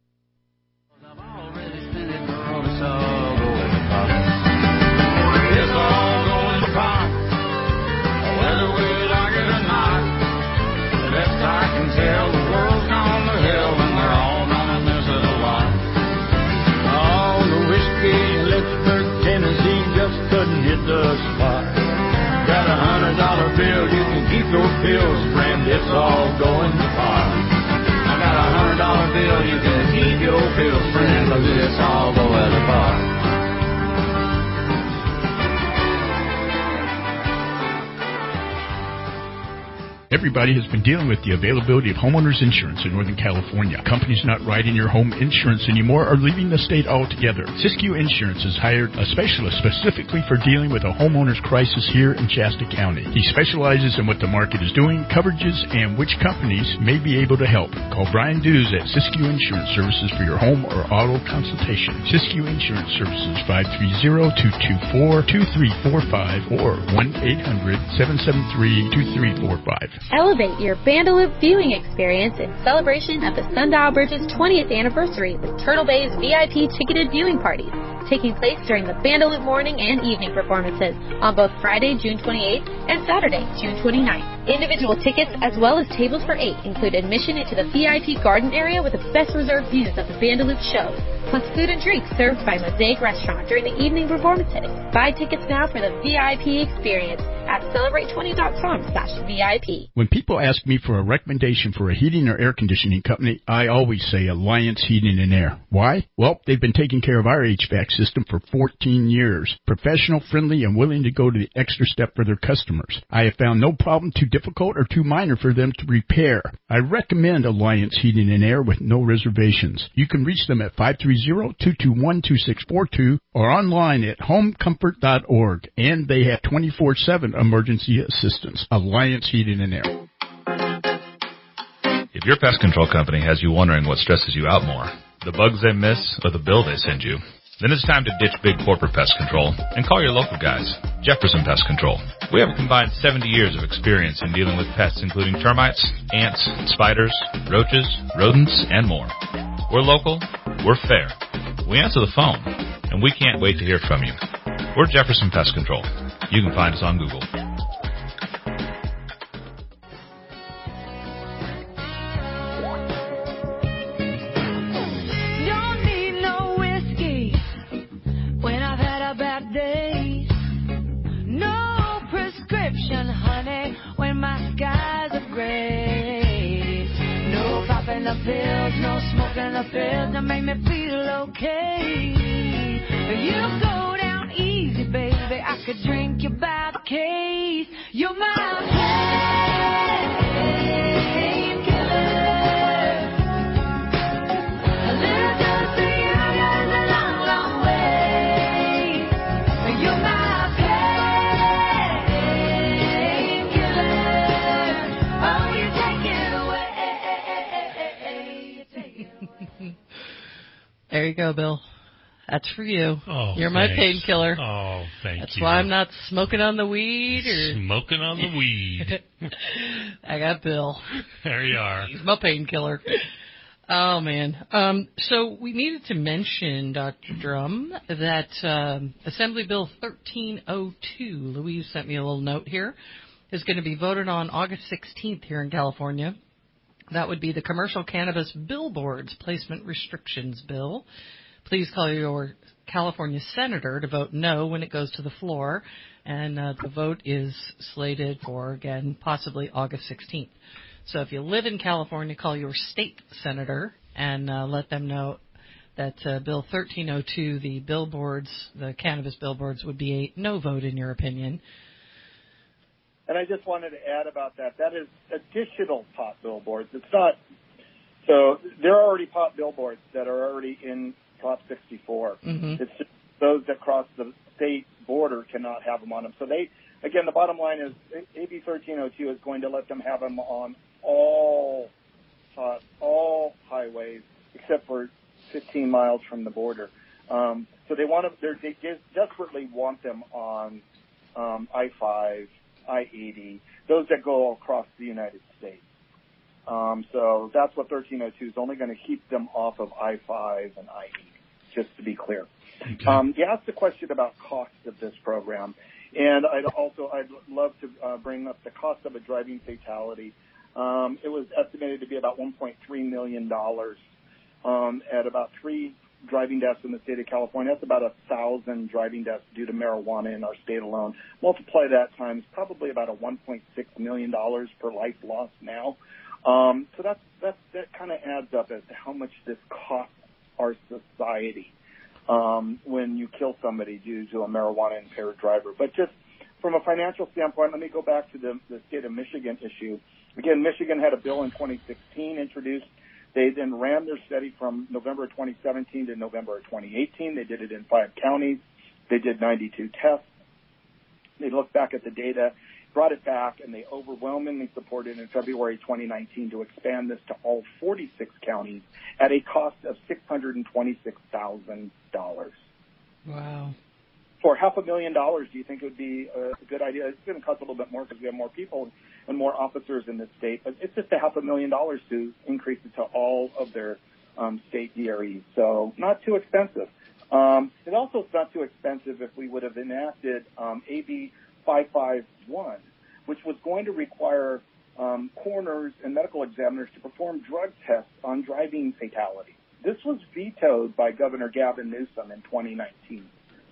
The spot. Got a hundred dollar bill, you can keep your pills, friend, it's all going to pot. I got a hundred dollar bill, you can keep your pills, friend, cause it's all going to pot. Everybody has been dealing with the availability of homeowners insurance in Northern California. Companies not writing your home insurance anymore are leaving the state altogether. Siskiyou Insurance has hired a specialist specifically for dealing with a homeowner's crisis here in Shasta County. He specializes in what the market is doing, coverages, and which companies may be able to help. Call Brian Dews at Siskiyou Insurance Services for your home or auto consultation. Siskiyou Insurance Services, five three zero, two two four, two three four five or one eight hundred, seven seven three, two three four five. Elevate your Bandaloop viewing experience in celebration of the Sundial Bridge's twentieth anniversary with Turtle Bay's V I P ticketed viewing parties, taking place during the Bandaloop morning and evening performances on both Friday, June twenty-eighth and Saturday, June twenty-ninth. Individual tickets as well as tables for eight include admission into the V I P garden area with the best reserved views of the Bandaloop show, plus food and drinks served by Mosaic Restaurant during the evening performances. Buy tickets now for the V I P experience at celebrate twenty dot com slash V I P. When people ask me for a recommendation for a heating or air conditioning company, I always say Alliance Heating and Air. Why? Well, they've been taking care of our H V A C system for fourteen years. Professional, friendly, and willing to go to the extra step for their customers. I have found no problem too difficult or too minor for them to repair. I recommend Alliance Heating and Air with no reservations. You can reach them at five three zero, two two one, two six four two or online at home comfort dot org. And they have twenty-four seven emergency assistance. Alliance Heating and Air. If your pest control company has you wondering what stresses you out more, the bugs they miss or the bill they send you, then it's time to ditch big corporate pest control and call your local guys, Jefferson Pest Control. We have a combined seventy years of experience in dealing with pests including termites, ants, spiders, roaches, rodents, and more. We're local, we're fair, we answer the phone, and we can't wait to hear from you. We're Jefferson Pest Control. You can find us on Google. Don't need no whiskey when I've had a bad day. No prescription, honey, when my skies are gray. No popping the pills, no smoking the pills to make me feel okay. You go down easy, baby, I could drink you by the case. You're my painkiller. A little dose of you goes a long, long way. You're my painkiller. Oh, you take it away. You take it away. There you go, Bill. That's for you. Oh, You're my thanks. painkiller. Oh, thank That's you. why I'm not smoking on the weed or Smoking on the weed. I got Bill. There you are. He's my painkiller. Oh man. Um, so we needed to mention, Doctor Drum, that um, Assembly Bill thirteen oh two. Louise sent me a little note here. Is going to be voted on August sixteenth here in California. That would be the Commercial Cannabis Billboards Placement Restrictions Bill. Please call your California senator to vote no when it goes to the floor. And uh, the vote is slated for, again, possibly August sixteenth. So if you live in California, call your state senator and uh, let them know that uh, Bill thirteen oh two, the billboards, the cannabis billboards, would be a no vote in your opinion. And I just wanted to add about that. That is additional pot billboards. It's not – so there are already pot billboards that are already in Prop sixty-four. Mm-hmm. It's just those that cross the state border cannot have them on them. So they, again, the bottom line is A B thirteen oh two is going to let them have them on all uh, all highways except for fifteen miles from the border. Um, so they want to, they desperately want them on um, I five, I eighty, those that go across the United States. Um, so that's what thirteen oh two is only going to keep them off of I five and I eighty, just to be clear. Okay. Um, you asked a question about cost of this program, and I'd also I'd love to uh, bring up the cost of a driving fatality. Um, it was estimated to be about one point three million dollars um, at about three driving deaths in the state of California. That's about a thousand driving deaths due to marijuana in our state alone. Multiply that times probably about a one point six million dollars per life lost now. Um, so that's, that's, that kind of adds up as to how much this costs our society um, when you kill somebody due to a marijuana-impaired driver. But just from a financial standpoint, let me go back to the, the state of Michigan issue. Again, Michigan had a bill in twenty sixteen introduced. They then ran their study from November of twenty seventeen to November of twenty eighteen. They did it in five counties. They did ninety-two tests. They looked back at the data, brought it back, and they overwhelmingly supported in February twenty nineteen to expand this to all forty-six counties at a cost of six hundred twenty-six thousand dollars. Wow. For half a million dollars, do you think it would be a good idea? It's going to cost a little bit more because we have more people and more officers in this state, but it's just a half a million dollars to increase it to all of their um, state D R Es. So not too expensive. Um, it also is not too expensive if we would have enacted um, A B five fifty-one, which was going to require um, coroners and medical examiners to perform drug tests on driving fatalities. This was vetoed by Governor Gavin Newsom in twenty nineteen.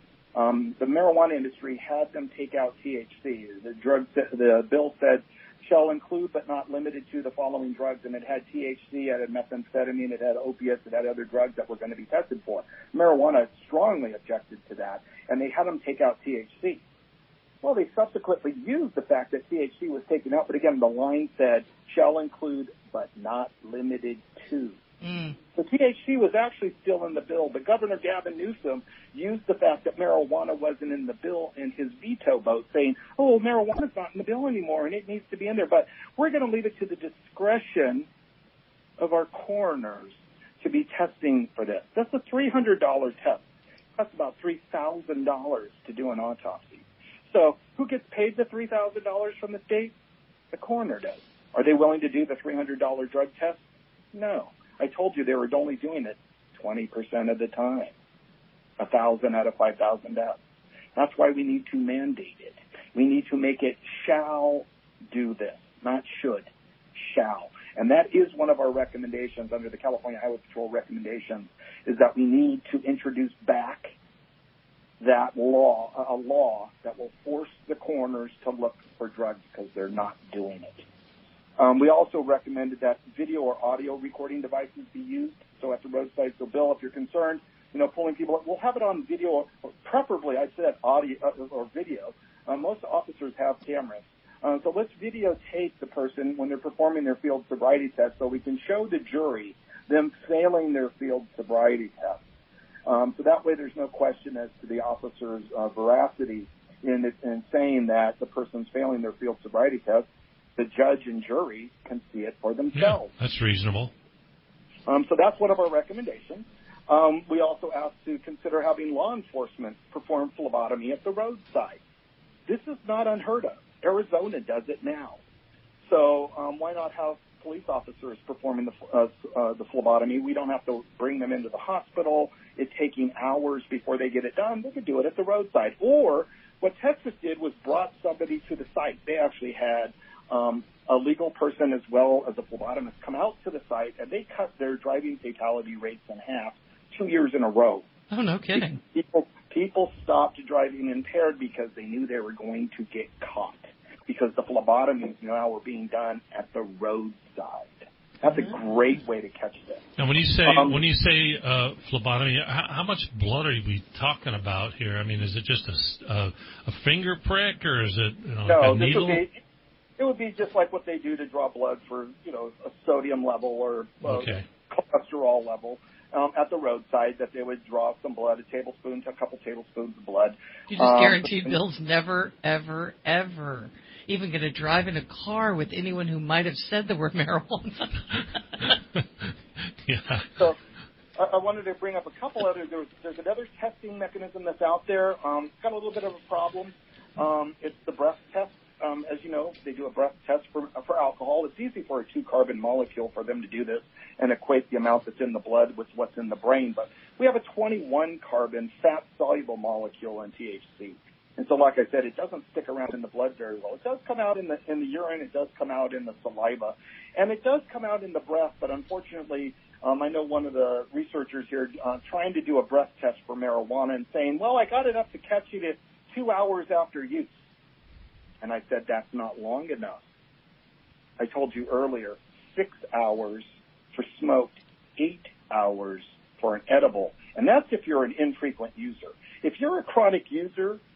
Um, the marijuana industry had them take out T H C. The drug, the bill said, shall include but not limited to the following drugs, and it had T H C, it had methamphetamine, it had opiates, it had other drugs that were going to be tested for. Marijuana strongly objected to that, and they had them take out T H C. Well, they subsequently used the fact that T H C was taken out, but again, the line said, shall include but not limited to. Mm. So T H C was actually still in the bill, but Governor Gavin Newsom used the fact that marijuana wasn't in the bill in his veto vote, saying, oh, marijuana's not in the bill anymore, and it needs to be in there. But we're going to leave it to the discretion of our coroners to be testing for this. That's a three hundred dollars test. That's about three thousand dollars to do an autopsy. So who gets paid the three thousand dollars from the state? The coroner does. Are they willing to do the three hundred dollars drug test? No. I told you they were only doing it twenty percent of the time, one thousand out of five thousand deaths. That's why we need to mandate it. We need to make it shall do this, not should, shall. And that is one of our recommendations under the California Highway Patrol recommendations, is that we need to introduce back that law, a law that will force the coroners to look for drugs because they're not doing it. Um, we also recommended that video or audio recording devices be used. So at the roadside, so Bill, if you're concerned, you know, pulling people, we'll have it on video, preferably, I said audio uh, or video. Uh, most officers have cameras. Uh, so let's videotape the person when they're performing their field sobriety test so we can show the jury them failing their field sobriety test. Um, so that way there's no question as to the officer's uh, veracity in, in saying that the person's failing their field sobriety test. The judge and jury can see it for themselves. Yeah, that's reasonable. Um, so that's one of our recommendations. Um, we also asked to consider having law enforcement perform phlebotomy at the roadside. This is not unheard of. Arizona does it now. So um, why not have police officers performing the, uh, uh, the phlebotomy? We don't have to bring them into the hospital. It taking hours before they get it done. They could do it at the roadside. Or what Texas did was brought somebody to the site. They actually had Um, a legal person as well as a phlebotomist come out to the site, and they cut their driving fatality rates in half two years in a row. Oh, no kidding. People, people stopped driving impaired because they knew they were going to get caught because the phlebotomies now were being done at the roadside. That's a great way to catch this. Now, when you say um, when you say uh, phlebotomy, how, how much blood are we talking about here? I mean, is it just a, a, a finger prick, or is it you know, no, like a this needle? Would be, it would be just like what they do to draw blood for, you know, a sodium level or uh, okay. cholesterol level um, at the roadside, that they would draw some blood, a tablespoon to a couple tablespoons of blood. You just um, guaranteed Bill's never, ever, ever even going to drive in a car with anyone who might have said the word marijuana. Yeah. So I, I wanted to bring up a couple other. There's, there's another testing mechanism that's out there. Um, it's got a little bit of a problem. Um, it's the breath test. Um, as you know, they do a breath test for for alcohol. It's easy for a two-carbon molecule for them to do this and equate the amount that's in the blood with what's in the brain. But we have a twenty-one carbon fat-soluble molecule in T H C. And so, like I said, it doesn't stick around in the blood very well. It does come out in the in the urine. It does come out in the saliva. And it does come out in the breath. But unfortunately, um, I know one of the researchers here uh, trying to do a breath test for marijuana and saying, well, I got enough to catch it at two hours after use. And I said, that's not long enough. I told you earlier, six hours for smoked, eight hours for an edible. And that's if you're an infrequent user. If you're a chronic user,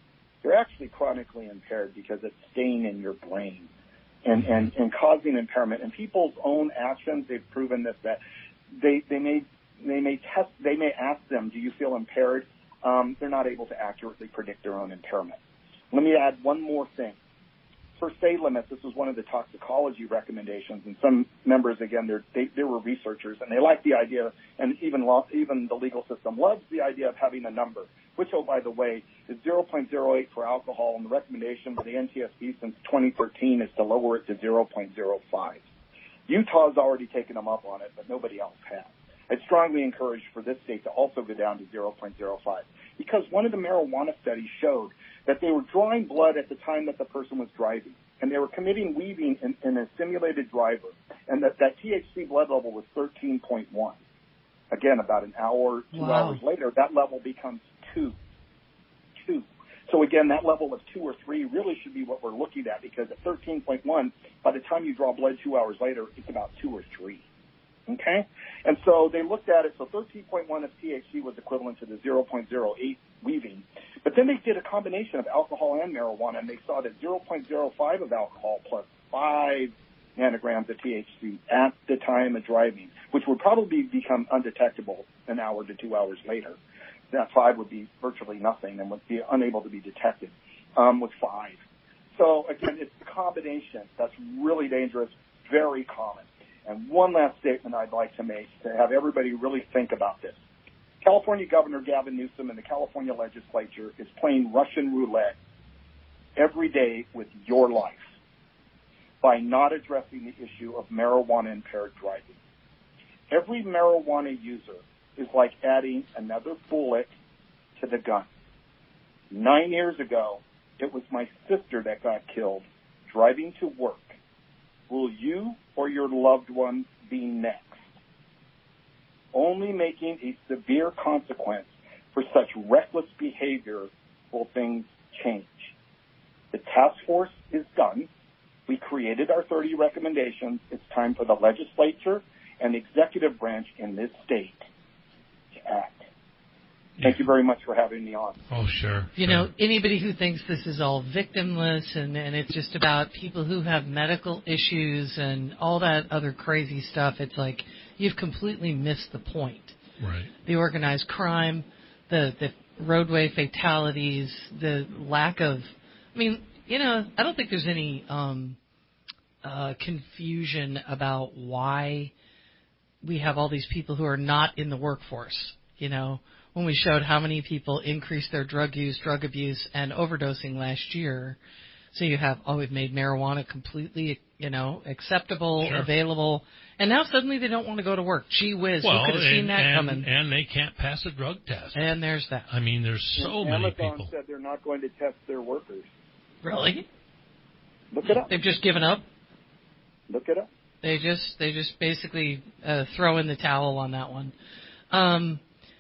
you're actually chronically impaired because it's staying in your brain and, and, and causing impairment. And people's own actions, they've proven this, that they, they may, they may test, they may ask them, do you feel impaired? Um, they're not able to accurately predict their own impairment. Let me add one more thing. For stay limits, this was one of the toxicology recommendations, and some members, again, they're, they they were researchers, and they like the idea, and even law, even the legal system loves the idea of having a number, which, oh, by the way, is zero point zero eight for alcohol, and the recommendation by the N T S B since twenty thirteen is to lower it to zero point zero five. Utah's already taken them up on it, but nobody else has. I'd strongly encourage for this state to also go down to zero point zero five, because one of the marijuana studies showed that they were drawing blood at the time that the person was driving, and they were committing weaving in, in a simulated driver, and that, that T H C blood level was thirteen point one. Again, about an hour, two Wow. hours later, that level becomes two. Two. So again, that level of two or three really should be what we're looking at, because at thirteen point one, by the time you draw blood two hours later, it's about two or three. Okay? And so they looked at it, so thirteen point one of T H C was equivalent to the zero point zero eight weaving. But then they did a combination of alcohol and marijuana, and they saw that zero point zero five of alcohol plus five nanograms of T H C at the time of driving, which would probably become undetectable an hour to two hours later. That five would be virtually nothing and would be unable to be detected um, with five. So, again, it's the combination that's really dangerous, very common. And one last statement I'd like to make to have everybody really think about this. California Governor Gavin Newsom and the California legislature is playing Russian roulette every day with your life by not addressing the issue of marijuana-impaired driving. Every marijuana user is like adding another bullet to the gun. Nine years ago, it was my sister that got killed driving to work. Will you or your loved one be next? Only making a severe consequence for such reckless behavior will things change. The task force is done. We created our thirty recommendations. It's time for the legislature and the executive branch in this state to act. Thank you very much for having me on. Oh, sure. You sure. know, anybody who thinks this is all victimless and, and it's just about people who have medical issues and all that other crazy stuff, it's like you've completely missed the point. Right. The organized crime, the, the roadway fatalities, the lack of, I mean, you know, I don't think there's any um, uh, confusion about why we have all these people who are not in the workforce, you know. When we showed how many people increased their drug use, drug abuse, and overdosing last year. So you have, oh, we've made marijuana completely, you know, acceptable, Sure. available, and now suddenly they don't want to go to work. Gee whiz, Well, who could have and, seen that and, coming? and they can't pass a drug test. And there's that. I mean, there's so and many Amazon people. said they're not going to test their workers. Really? Look it up. They've just given up? Look it up. They just they just basically uh, throw in the towel on that one. Um,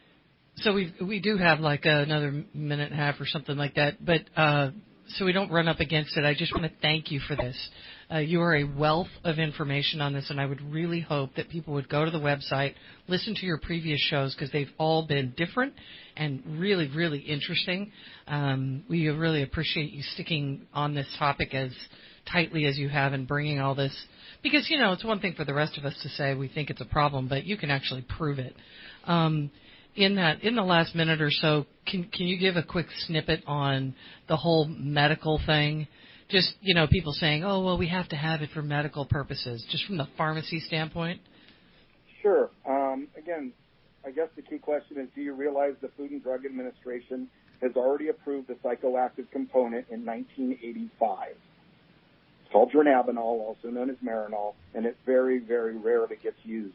so we we do have like another minute and a half or something like that, but uh, so we don't run up against it. I just want to thank you for this. Uh, you are a wealth of information on this, and I would really hope that people would go to the website, listen to your previous shows, because they've all been different and really, really interesting. Um, we really appreciate you sticking on this topic as tightly as you have and bringing all this, because, you know, it's one thing for the rest of us to say we think it's a problem, but you can actually prove it. Um, in that, in the last minute or so, can can you give a quick snippet on the whole medical thing? Just, you know, people saying, oh, well, we have to have it for medical purposes, just from the pharmacy standpoint? Sure. Um, again, I guess the key question is, do you realize the Food and Drug Administration has already approved the psychoactive component in nineteen eighty-five? It's called dronabinol, also known as Marinol, and it very, very rarely gets used.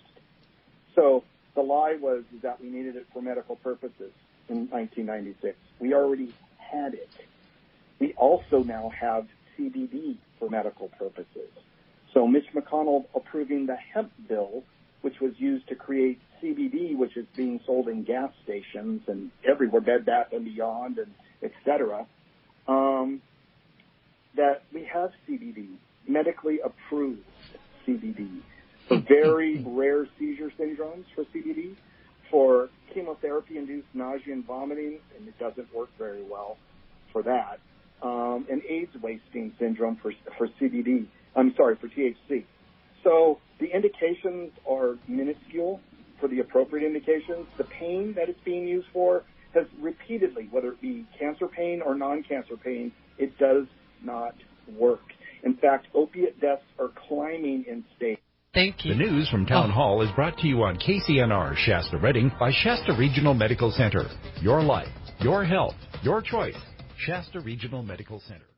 So the lie was is that we needed it for medical purposes in nineteen ninety-six. We already had it. We also now have C B D for medical purposes. So Mitch McConnell approving the hemp bill, which was used to create C B D, which is being sold in gas stations and everywhere, Bed Bath and Beyond, and et cetera, um, that we have C B D, medically approved C B D, for very rare seizure syndromes for C B D, for chemotherapy-induced nausea and vomiting, and it doesn't work very well for that. um, and AIDS wasting syndrome for for C B D. I'm sorry, for T H C. So the indications are minuscule for the appropriate indications. The pain that it's being used for has repeatedly, whether it be cancer pain or non-cancer pain, it does not work. In fact, opiate deaths are climbing in states. Thank you. The news from Town oh. Hall is brought to you on K C N R Shasta Redding by Shasta Regional Medical Center. Your life, your health, your choice. Shasta Regional Medical Center.